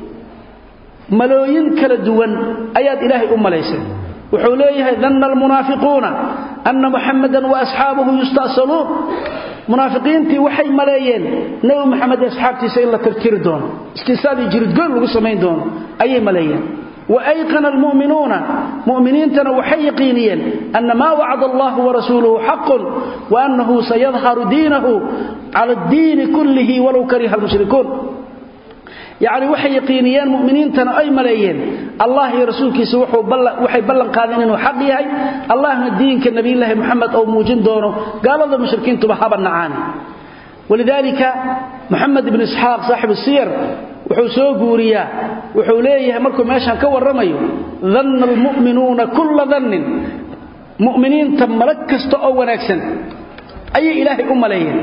malooyin kala duwan ayaad ilaahay u maleysay wuxuu leeyahay dhanna al-munaafiquuna anna muhammadan wa ashabuhu yustasaluun munaafiqiintii waxay maleeyeen nabi maxamed asxaabtiisa in la tirtiri doono istisaadi jiridgoon lagu sameyn doono ayay maleeyeen وأيقن المؤمنون مؤمنين وحي يقينيا أن ما وعد الله ورسوله حق وأنه سيظهر دينه على الدين كله ولو كره المشركون يعني وحي يقينيا مؤمنين أي ملايين الله رسولك سوحوا وحي بلن قادنين وحقيا الله الدين كالنبي الله محمد أو موجين دونه قال الله المشركين تبحابا نعاني ولذلك محمد بن إسحاق صاحب السير wuxuu soo guuriyaa wuxuu leeyahay markuu meeshan ka waramayo dhanna almu'minuuna kull dhannin mu'miniinta malak kasta oo wanaagsan ay ilaahay u maleeyeen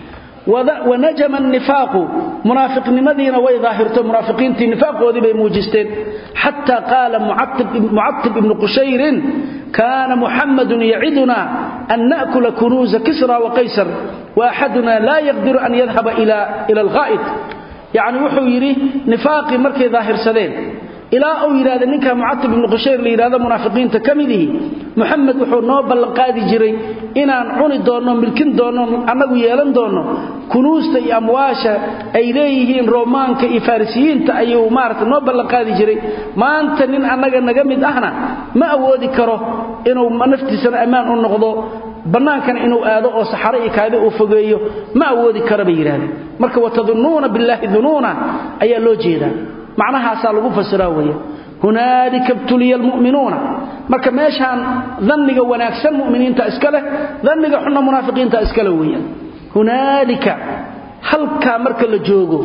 ونجم النفاق منافق نمدينا ويظاهرته منافقين نفاقودي بي موجستين حتى قال معتب بن قشير كان محمد يعدنا أن نأكل كنوز كسرى وقيصر وأحدنا لا يقدر أن يذهب إلى الغائط يعني وحو يري نفاقي مركي ظاهر سدين إلى أو يراد نك معتب بن قشير ليراد منافقين تكمله محمد وحو نو بلقادي جري إن عني دونو ملكين دونو أنغو ييلان دونو كنوستا iyo amwaasha ay leeyihiin Roomaanka iyo Farisiyiinta ayuu maarta noo balqaadi jiray maanta nin anaga naga mid ahna ma awoodi karo inuu naftiisa amaan u noqdo banaankan inuu aado oo saxaro iyo kaadi uu fogeeyo ma awoodi karo bay yiraahdeen marka watadununa billahi dununa ayaa loo jeedaa macnaha asaa lagu fasiraa weeyo hunaalika ibtuliyal mu'minuuna marka meeshan dhanniga wanaagsan mu'miniinta iska leh dhanniga xunna munaafiqiinta iska leh weeyaan hunaalika halka marka la joogo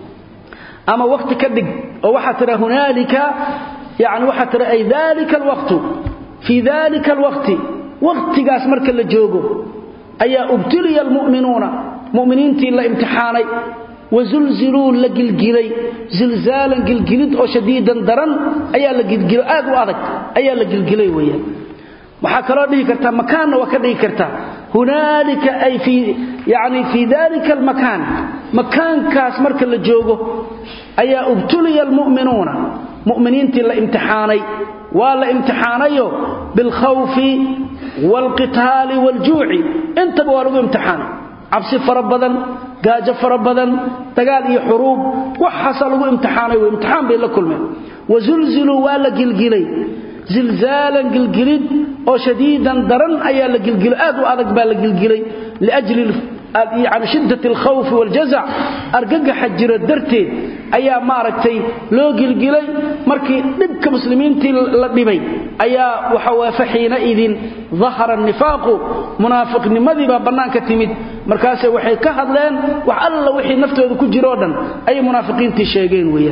ama waqti ka dhig oo waxa tira hunaalika yaani waxa tira ay dhalika alwaqtu fi dhalika alwaqti waqtigaas marka la joogo ayaa ubtuliyal mu'minuuna mu'miniintii la imtixaanay وزلزلوا لجلجلي زلزالا جلجلد أو شديدا درن أيا لجلجل أدو أذك أيا لجلجلي ويا محاكرة كرتا مكان وكذا كرتا هنالك أي في يعني في ذلك المكان مكان كاس مركز الجوجو أيا ابتلي المؤمنون مؤمنين تلا امتحاني ولا امتحانيو بالخوف والقتال والجوع انت بوارو امتحان عبس فربدا gaajo farabadan dagaal iyo xuruub waxa lagu imtixaanay oo imtixaan bay la kulmeen wazulzilu wala gilgilay zilzalan gilgilid oo shadiidan daran ayaa la gilgilay aad u adag baa la gilgilay liajli يعني شدة الخوف والجزع أرجع حجر الدرتي أيا ماركتي لو جلجلي مركي نبك مسلمين تلبي أيا وحوافحين إذن ظهر النفاق منافق نمذي ببنان كتمد مركاسه وحي كهدلين وحلا وحي نفته كجرودا أي منافقين تشيغين ويا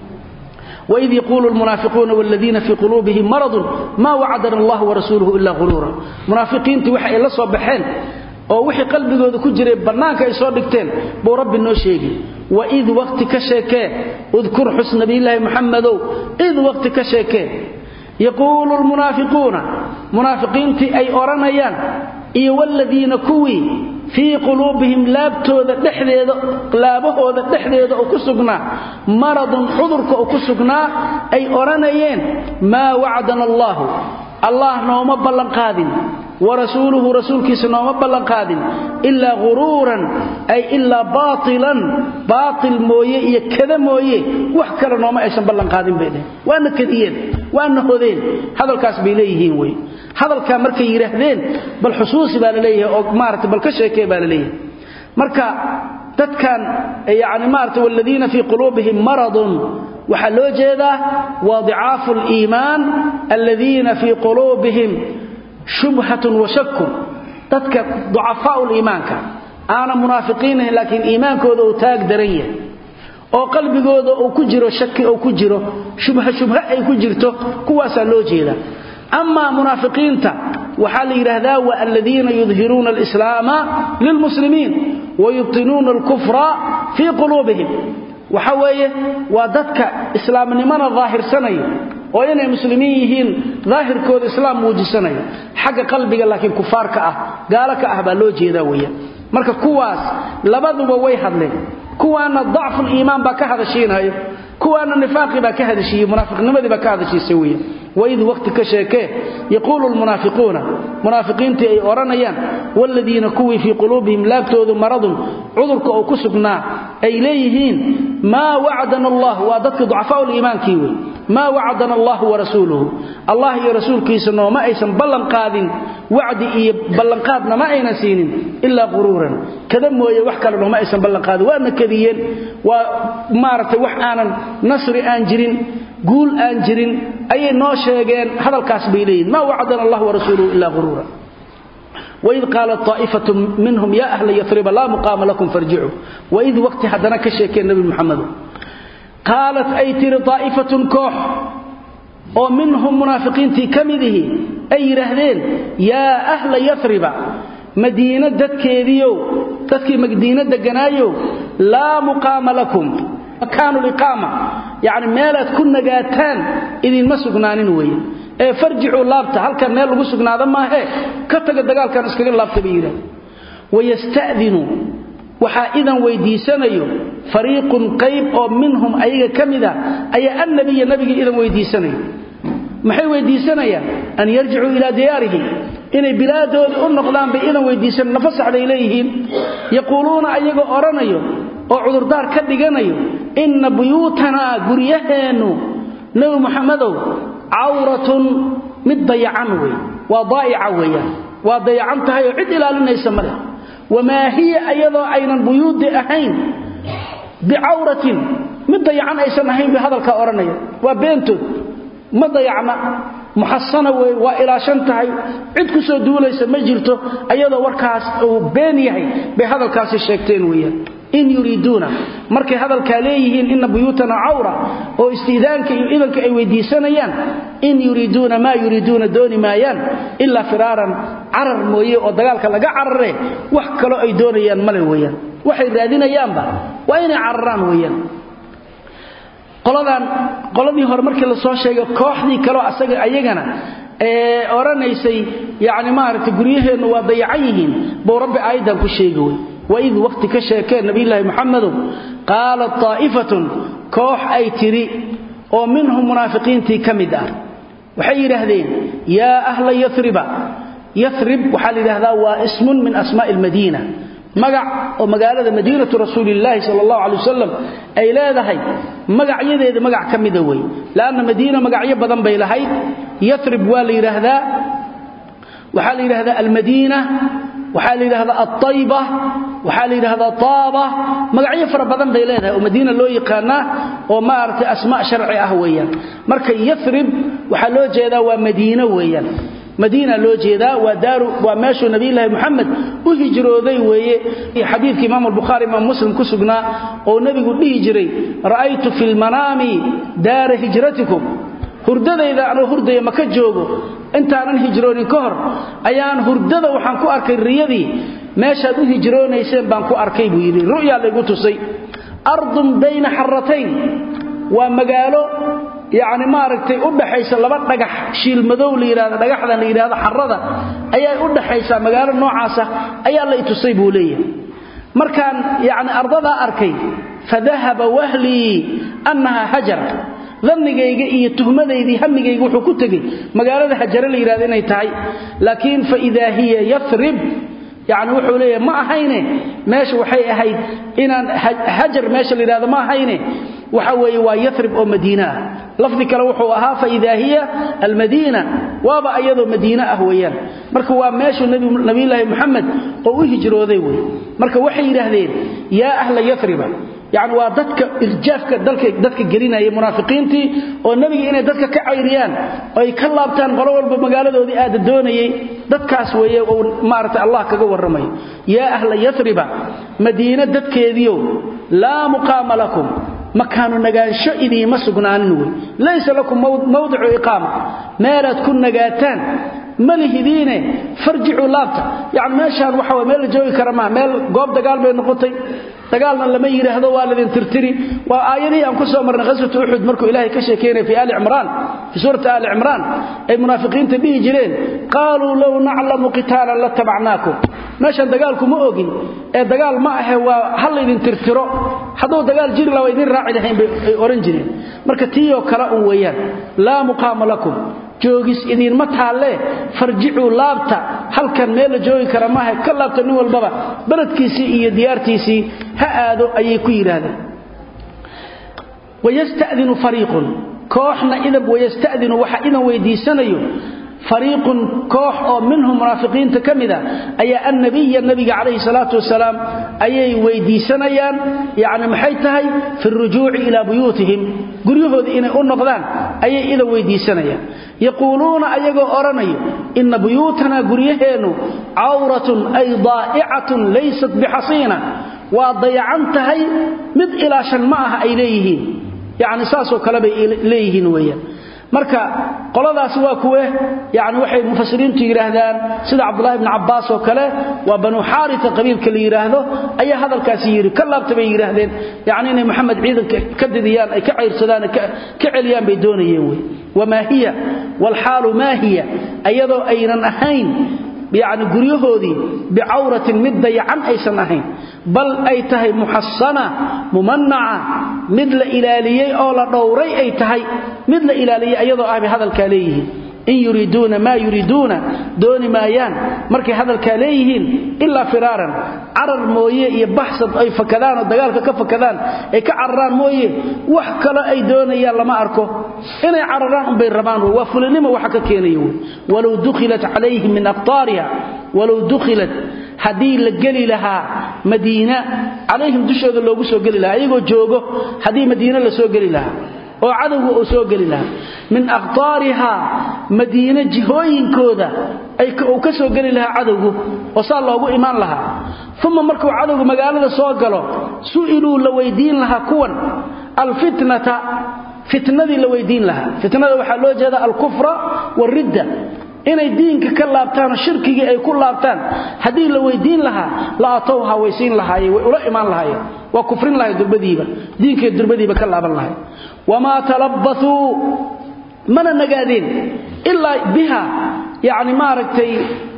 وإذ يقول المنافقون والذين في قلوبهم مرض ما وعدنا الله ورسوله إلا غرورا منافقين توحي إلا صبحين oo wixii qalbigooda ku jiray banaanka ay soo dhigteen boo rabbi noo sheegay wa id waqti ka sheekee udkur husn nabiillahi muhammadow id waqti ka sheekee yaqulu almunafiquna munafiqiinti ay oranayaan iyo walladina kuwi fi qulubihim laabtooda dhexdeeda laabahooda dhexdeeda oo ku sugnaa maradun cudurka oo ku sugnaa ay oranayeen ma wa'adana allah nooma ballan qaadin ورسوله رسولك سنوما بلن قادم إلا غرورا أي إلا باطلا باطل مويه يكذا مويه وحكرا نوما أيسان بلن قادم بيده وأنا كذيين وأنا هذين هذا الكاس بإليهين وي هذا الكامركي يرهدين بالحصوص بالإليه أو مارت بالكشيكي بالإليه مركا تتكان يعني مارت والذين في قلوبهم مرض وحلو جيدا وضعاف الإيمان الذين في قلوبهم شبهة وشك تتك ضعفاء الإيمان أنا منافقين لكن إيمانك ذو تاج درية أو قلبي ذو أو كجرو شك أو كجرو شبهة أي كجرته كواسا لوجيلا أما منافقين وحال هذا والذين يظهرون الإسلام للمسلمين ويبطنون الكفر في قلوبهم وحويه ودتك إسلام من الظاهر سنة وإن المسلمين ظاهر كود إسلام موجسنة حق قلبك لكن كفارك قالك بلوجي ذوية مركا كواس لبدوا بويحد لي كوانا ضعف الإيمان بك هذا الشيء كوانا النفاق بك هذا الشيء منافق نمذي بك هذا الشيء سوية وإذ وقت كشاكه يقول المنافقون منافقين تي أورانيان والذين كوي في قلوبهم لابتوذ مرض عذرك أو كسبنا إليهين ما وعدنا الله وادتك ضعفاء الإيمان كيوي ما وعدنا الله ورسوله الله يا رسول كيسنو ما أيسن بلن قادن وعد بلن قادنا ما أين سين إلا غرورا كذا ويوحكى لهم ما أيسن بلن قادن وأن كذيين ومارت وحانا نصر آنجرين قول آنجرين أي نوشيغين هذا الكاسب إليه ما وعدنا الله ورسوله إلا غرورا وإذ قالت طائفة منهم يا أهل يثرب لا مقام لكم فارجعوا وإذ وقت حدنا كشيكين النبي محمد قالت أيتر طائفة كوح ومنهم منافقين كمده أي رهدين يا أهل يثرب مدينة دتكيديو دتكي مدينة دقنايو لا مقام لكم كانوا الإقامة يعني مالت كنا جاتان إذن ما سقنانين وين فرجعوا لابته هل كان مال وسقنا هذا ما هي كتق الدجال كان اسكين لابته بيره ويستأذنوا وحائدا ويديسنيو فريق قيب أو منهم أي كمدا أي النبي إذا ويديسنيو maxay weydiisanayaan an yarji'u ila diyaarihi inay bilaadooda u noqdaan bay idan weydiisan nafasaxday leeyihiin yaquluuna ayaga oranayo oo cudurdaar ka dhiganayo inna buyutana guriyaheenu nabi muhammadow awratun mid dayacan way waa daa'ica weeyaan waa dayacan tahay oo cid ilaalinaysa male wama hiya ayadoo aynan buyuud ahayn bi'awratin mid dayacan aysan ahayn bi hadalka oranayo waa beentood ما ضيعنا محصنة وإلى شنتهي عد كسو دوليس مجرته أيضا وركاس أو بينيهي بهذا الكاس الشيكتين ويا إن يريدون مركي هذا الكاليهين إن بيوتنا عورة أو استيذانك إذنك أي ويديسانيان إن يريدون ما يريدون دون مايان إلا فرارا عرر مويه ودقالك لقى عرره وحكلوا أي دونيان ملويا وحي رادين يانبا وإن عرران ويا qoladii hore markii la soo sheegay kooxdii kale asaga ayagana oranaysay yaani maartay guriyaheenu waa dayacan yihiin boo rabbi aydan ku sheegay وإذ وقت كشاكين نبي الله محمد قالت طائفة كوح أي تري ومنهم منافقين تي كمدا وحير هذين يا أهل يثرب وحال هذا واسم من أسماء المدينة مقع ومقالة مدينة رسول الله صلى الله عليه وسلم أي لا ذهي مقع يذي مقع كمدوي لأن مدينة مقع يبضن بيلهي يثرب والي رهذا وحال هذا المدينة وحال هذا الطيبة وحال هذا طابة مقع يفر بضن بيلهي ومدينة لو يقانا وما أرت أسماء شرعي أهويا مركا يثرب وحالو جيدا ومدينة ويا مدينة لو جيدا ودار وماشو نبي الله محمد وهجرودي ويه حديث امام البخاري امام مسلم كسغنا او نبي دي جري رايت في المنام دار هجرتكم hurdadayda aan hurdaya ma ka joogo intaanan hijroonin ka hor ayaan hurdada waxaan ku arkay riyadii meesha u hijroonayseen baan ku arkay buu yiri ru'ya lagu tusay ardun bayna harratayn wa magaalo يعني ما aragtay u dhaxaysa laba dhagax shiil madow liiraada dhagaxda liiraada xarada ayaa u dhaxaysa magaalo noocaas ah ayaa la itusay buu leeyahay markaan yani ardada arkay fadahaba wahli annaha hajar dhanigayga iyo tuhmadaydi hamigayga wuxuu ku tagay magaalada hajar liiraada inay tahay laakiin fa idha hiya yathrib يعني wuxuu leeyahay ma ahayne meesha waxay ahayd inaan hajar meesha liiraada ma ahayne waxa weeye waa yathrib oo madiina lafdi kale wuxuu ahaa fa idha hiya al madina waaba ayado madiina ah weeyaan marka waa meesha nabi ilaahi maxamed oo u hijrooday weey marka waxay yiraahdeen ya ahla yathrib يعني waa dadka irjaafka dadka gelinaya munaafiqiintii oo nabiga inay dadka ka cayriyaan ay ka laabtaan qolo walba magaaladoodii aad doonayay dadkaas weeye oo maarta Allah kaga waramay ya ahla yathrib madiina dadkeediyo la muqama lakum مكان نغانشو إذي ما سقنانين وي ليس لكم موضع إقامة مالات كن نغاتان ملهدين فرجعوا لابتا يعني ماشان وحوى ميل جوي كرما ميل قوب دقال بين نقطي دقالنا لما يري هذا والذين ترتري وآياني أنكسوا مرنا غزوة أحد مركو إلهي كشيكين في آل عمران في سورة آل عمران أي منافقين تبيه جرين قالوا لو نعلم قتالا لاتبعناكم ماشان دقالكم مؤقين دقال ما هو هل إذن ترتروا حدو دقال جير لو إذن راعي دحين أورنجرين مركا تيو كلاء ويان لا مقام لكم joogis idin ma taale farjicu laabta halkan meel joogi kara ma ka laabta nin walbaba baladkiisi iyo diyaartiisi ha aado ayay ku yiraahdeen wayasta'dinu fariiqun kooxna idab wayasta'dinu waxa idan weydiisanayo فريق كوح أو منهم منافقين تكمدا أي النبي عليه الصلاة والسلام أي ويدي سنيان يعني محيتهي في الرجوع إلى بيوتهم قريوه إن النقدان أي إذا ويدي سنيان يقولون أيقوا أرني إن بيوتنا قريهين عورة أي ضائعة ليست بحصينة وضيعنتهي مد إلى شنماها إليه يعني ساسو كلبي إليه نويا marka qoladaas waa kuwe yaani waxay mufassiriintu yiraahdaan sida Abdullah ibn Abbas oo kale waa banu Haritha qabiilka la yiraahdo ayaa hadalkaasi yiri ka laabtay yiraahdeen yaani inay Muhammad ciidanka ka didiyaan ay ka ciirsadaan ka celiyaan bay doonayeen way wama hiya wal halu ma hiya ayadoo aynan ahayn يعني غريهودي بعورة مدة عن أيسن أهين بل أيتهي محصنة ممنعة مثل إلالية أو لدوري أيتهي مثل إلالية أيضا بهذا الكاليه إن يريدون ما يريدون دون ما يان مركي هذا الكاليهين إلا فرارا عرر مويه يبحث أي فكذان ودقالك كفكذان أي كعران مويه وحكلا أي دون يالا ما أركو إني عرران بين رمان وفلنما وحكا كينيون ولو دخلت عليهم من أقطارها ولو دخلت حدي لقلي لها مدينة عليهم دشوا ذا اللوغو سو قلي لها أيقو جوغو حدي مدينة لسو قلي لها oo cadawga soo gali lahaa min aqtaariha madiina jihooyin kooda ay ka soo gali lahaa cadawgu oo saa loogu iimaan lahaa thumma markuu cadawgu magaalada soo galo su'ilu la weydiin lahaa kuwan alfitnata fitnadii la weydiin lahaa fitnada waxa loo jeedaa al-kufra war-ridda inay diinka ka laabtaan shirkiga ay ku laabtaan hadii la weydiin lahaa la atawha waysiin lahaayay way ula iimaan lahaayay wa kufrin lahaay durbadiiba diinka durbadiiba ka laaban lahaay wama talabbathu mana nagaadin illa biha yani ma aragtay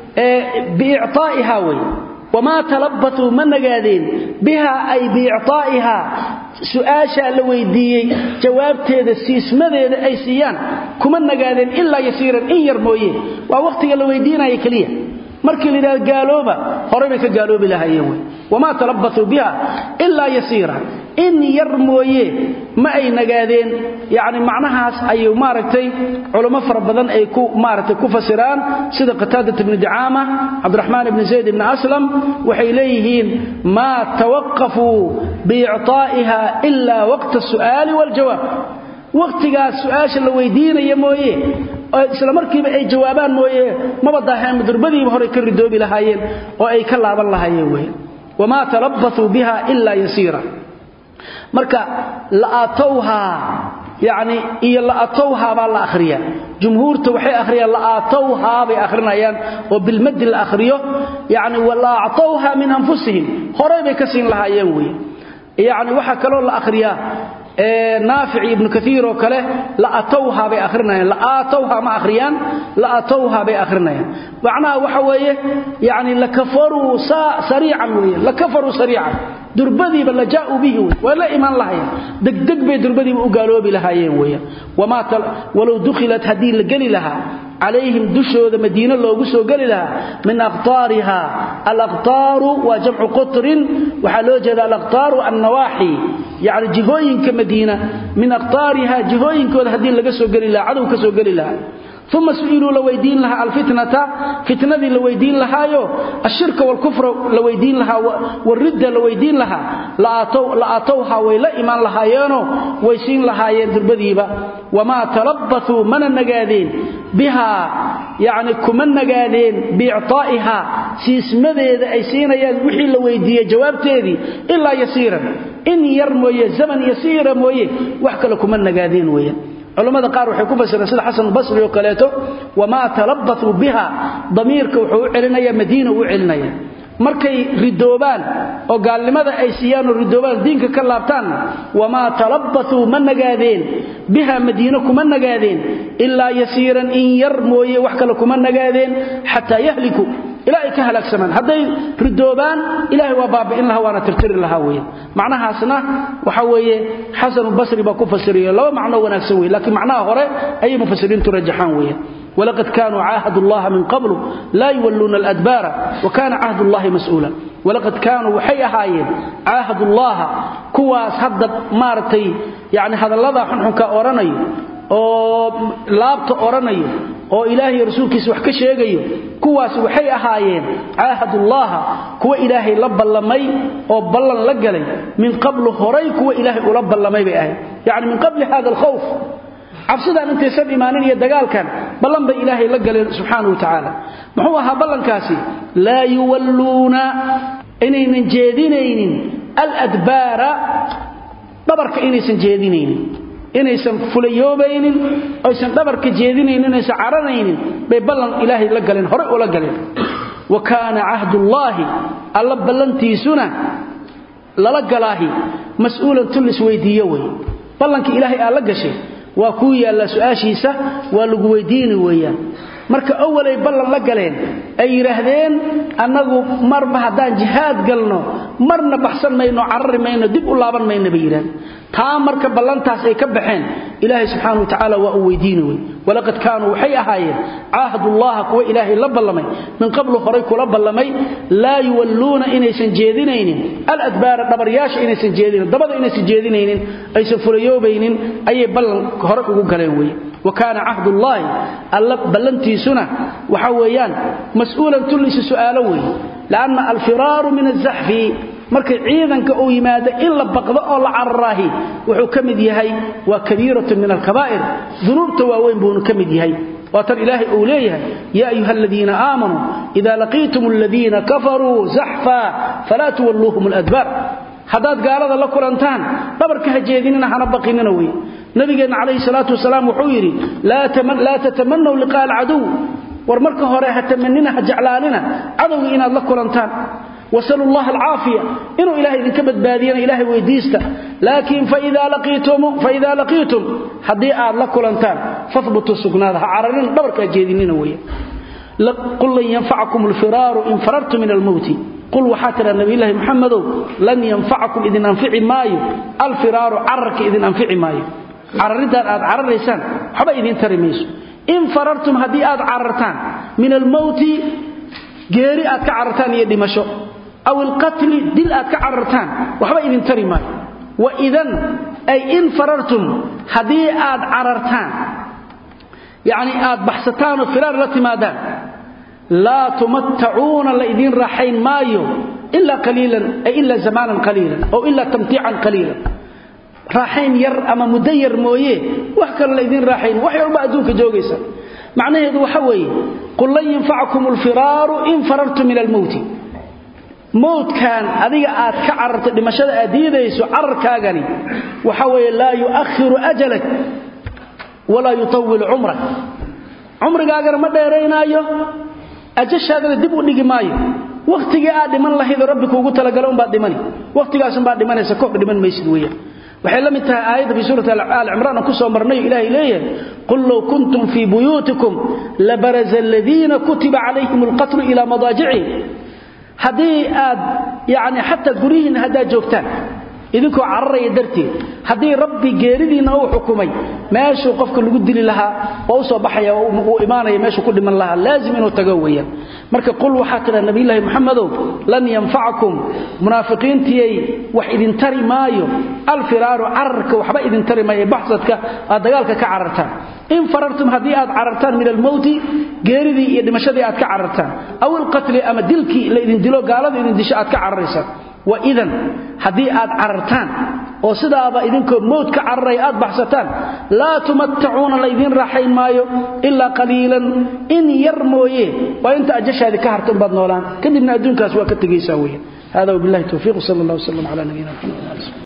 bi'itaa'iha way wama talabbathu man nagaadin biha ay bi'itaa'iha su'aasha la weydiiyay jawaabteeda siismadeeda ay siiyaan kuma nagaadeen illa yasiiran in yar mooyee waa waqtiga la weydiinay kaliya markii la gaalooba horey ka gaaloobi lahaayeen wama talabbathu biha illa yasiiran in yar mooyee ma ay nagaadeen yaani macnahaas ay maaragtay culimo fara badan ay ku maaragtay ku fasiraan sida Qataada ibn Du'aama Abdurrahman ibn Zayd ibn Aslam waxay leeyihiin ma tawaqqafu bi'itaa'iha illa waqt as-su'aal wal jawaab waqtiga su'aasha la weydiinayo mooyee isla markiiba ay jawaabaan mooyee ma badaaheen durbadiiba hore ka ridoobi lahaayeen oo ay ka laaban lahaayeen way wama talabbathu biha illa yasiira marka la'atawha يعني إيه لأتوها بالآخرية جمهورته وحي آخرية لأتوها بآخرنايان وبالمد الآخرية يعني ولا أعطوها من أنفسهم خريب كسين لها ينوي يعني وحكلوا الآخرية نافع ابن كثير وكله لأتوها بآخرنايان لأتوها مع آخريان لأتوها بآخرنايان معناها وحوية يعني لكفروا سريعا لكفروا سريعا دربدي بل جاءوا به ولا إيمان لهاي دقدق بي دربدي وقالوا بلهايين ويا ولو دخلت هدي لقلي لها عليهم دشوا مدينة لو قسوا قلي لها من أقطارها الأقطار وجمع قطر وحلوجة الأقطار النواحي يعني جهوين كمدينة من أقطارها جهوين كود هدي لقسوا قلي لها عدو كسوا قلي لها ثم سئلوا لويدين لها الفتنة فتنة لويدين لها الشرك والكفر لويدين لها والردة لويدين لها لأتوها ويلا إيمان لها يانو ويسين لها يندربذيبا وما تلبثوا من النقادين بها يعني كمن نقادين بإعطائها سيسمذي أي سين يوحي لويدية جواب تيدي إلا يسيرا إن يرموية زمن يسيرا مويه وحكى لكم من نقادين ويا علماء قالوا waxay ku fasireen sida Xasan Basri oo kaleeto wama talabathu biha damirka wuxuu celinaya Madiina uu celinaya markay ridoobaan oo gaalnimada ay siiyaan ridoobaan diinka ka laabtaan wama talabathu man nagaadeen biha Madiina kuma nagaadeen illa yasiran in yar mooye wax kale kuma nagaadeen hatta yahliku إلهي كهلك سمان هذي ردوبان إلهي وبابئن لها وانا ترتر لها وين معناها سنة وحوية حسن البصري باكو فسرية لو معناه ونكسوي لكن معناه هراء أي مفسرين ترجحان وين ولقد كانوا عاهد الله من قبل لا يولون الأدبار وكان عهد الله مسؤولا ولقد كانوا وحي هايين عاهد الله كواس هدد مارتي يعني هذا اللذا حنحنك أوراني oo laabta oranayo oo ilaahay rasuulkiisa wax ka sheegayo kuwaas waxay ahaayeen aahadullah kuwa ilaahay la ballamay oo ballan la galay min qablu horay kuwa ilaahay ula ballamay bay ahayd yaani min qabli hada al-khawf absida inta sab imaanin iyo dagaalkan ballan bay ilaahay la galay subhanahu wa ta'ala muxuu ahaa ballankaasi la yuwalluna inaynan jeedinaynin al-adbara dabarka inaysan jeedinaynin inaysan fulayoobaynin aysan dhabarka jeedinaynin inaysan caranaynin bay ballan ilaahay la galeen hore oo la galeen wa kaana ahdullahi alla ballantiisuna lala galaahi mas'uulan tulis weydiiyo way ballanka ilaahay aad la gashay waa ku yaala su'aashiisa waa lagu weydiini weeyaan marka awalay ballan la galeen ay yiraahdeen annagu marba hadaan jihaad galno marna baxsan mayno carri mayno dib u laaban mayno bayiraan taa marka ballantaas ay ka baxeen ilaahay subhanahu wa ta'ala waa weydiinay walaqad kaanu waxay ahaayeen aahadullah kuwa ilaahay la ballamay min qablu horay kula ballamay la yuwalluna inaysan jeedinaynin al-adbar dabariyaash inaysan jeedinaynin dabada inaysan jeedinaynin aysan fulayoobaynin ayay ballan hore ugu galeen way وكان عهد الله الله بلنتي سنة وحويان مسؤولا تلس سؤالوي لأن الفرار من الزحف marka ciidanka oo yimaado in la baqdo oo la carraahi wuxuu kamid yahay waa kabiiratu min al-kabaa'ir dhunubta waaweyn buu kamid yahay وتر إلهي أوليه يا أيها الذين آمنوا إذا لقيتم الذين كفروا زحفا فلا تولوهم الأدبار حداد قال هذا لكل أنتان ببرك هجيديننا حنبقيننا وي نبينا عليه الصلاة والسلام وحويري لا تتمنوا لقاء العدو ورمرك هوريها تمنينا هجعلاننا عدو إنا لكل أنتان وسألوا الله العافية إنه إلهي إذن كبت بادينا إلهي ويديسته لكن فإذا لقيتم حديئا لكل أنتان فاثبتوا السكنات عررين ببرك هجيديننا وي قل لن ينفعكم الفرار إن فررتم من الموت قل وحاتر النبي الله محمد لن ينفعكم إذن أنفعي مايو الفرار عرك إذن أنفعي مايو عرردان آد عرريسان حبا إذن ترميسو إن فررتم هدي آد عررتان من الموت جيري آد كعررتان يدي مشو أو القتل دل آد كعررتان وحبا إذن ترمي وإذن أي إن فررتم هدي آد عررتان يعني آد بحثتان وفرار لتمادان لا تمتعون لإذن راحين مايو إلا قليلا أي إلا زمانا قليلا أو إلا تمتيعا قليلا راحين ير أما مدير مويه وحكر لإذن راحين وحي ربا أدوك جوغيسا معناه يدو حوي قل لن ينفعكم الفرار إن فررتم من الموت موت كان أذيك آد كعرت لمشاد أديديسو عرر كاغني وحوي لا يؤخر أجلك ولا يطول عمرك عمرك أقر مدى يرينايو أجش هذا دب ودغ مايو وقتي aad dhiman lahayd rabbiga ugu tala galon baad dhimani waqtigaas baad dhimanaysa koob dhiman maysid weeyaa waxay la mid tahay aayada fi suurata al-imran ku soo marnay ilaahay leeyahay qul law kuntum fi buyutikum labaraza alladhina kutiba alayhim alqatl ila madaji'i hadii aad yaani hatta gurihin hada joogtaan idinku carray dartii hadii rabbi geeridiina uu xukumay meeshu qofka lagu dili lahaa oo soo baxaya oo iimaanaya meeshu ku dhiman lahaa laazim inuu tago weeyaan marka qul waxa kala nabi ilaahi maxamedow lan yanfa'akum munaafiqiintiyay wax idin tari maayo al firaaru arka waxba idin tari maayo baxsadka aad dagaalka ka carartaan in farartum hadii aad carartaan min al mawt geeridii iyo dhimashadii aad ka carartaan aw al qatl ama dilki la idin dilo gaalada idin disho aad ka cararaysan وإذن هدي آد عررتان وصدابا إذنكو موت كعرري آد بحثتان لا تمتعون لإذن راحين مايو إلا قليلا إن يرمويه وإنت أجش هذه كهرتم بدنولان كدبنا أدونك أسواك التقيساوية هذا وبالله التوفيق صلى الله وسلم على نبينا محمد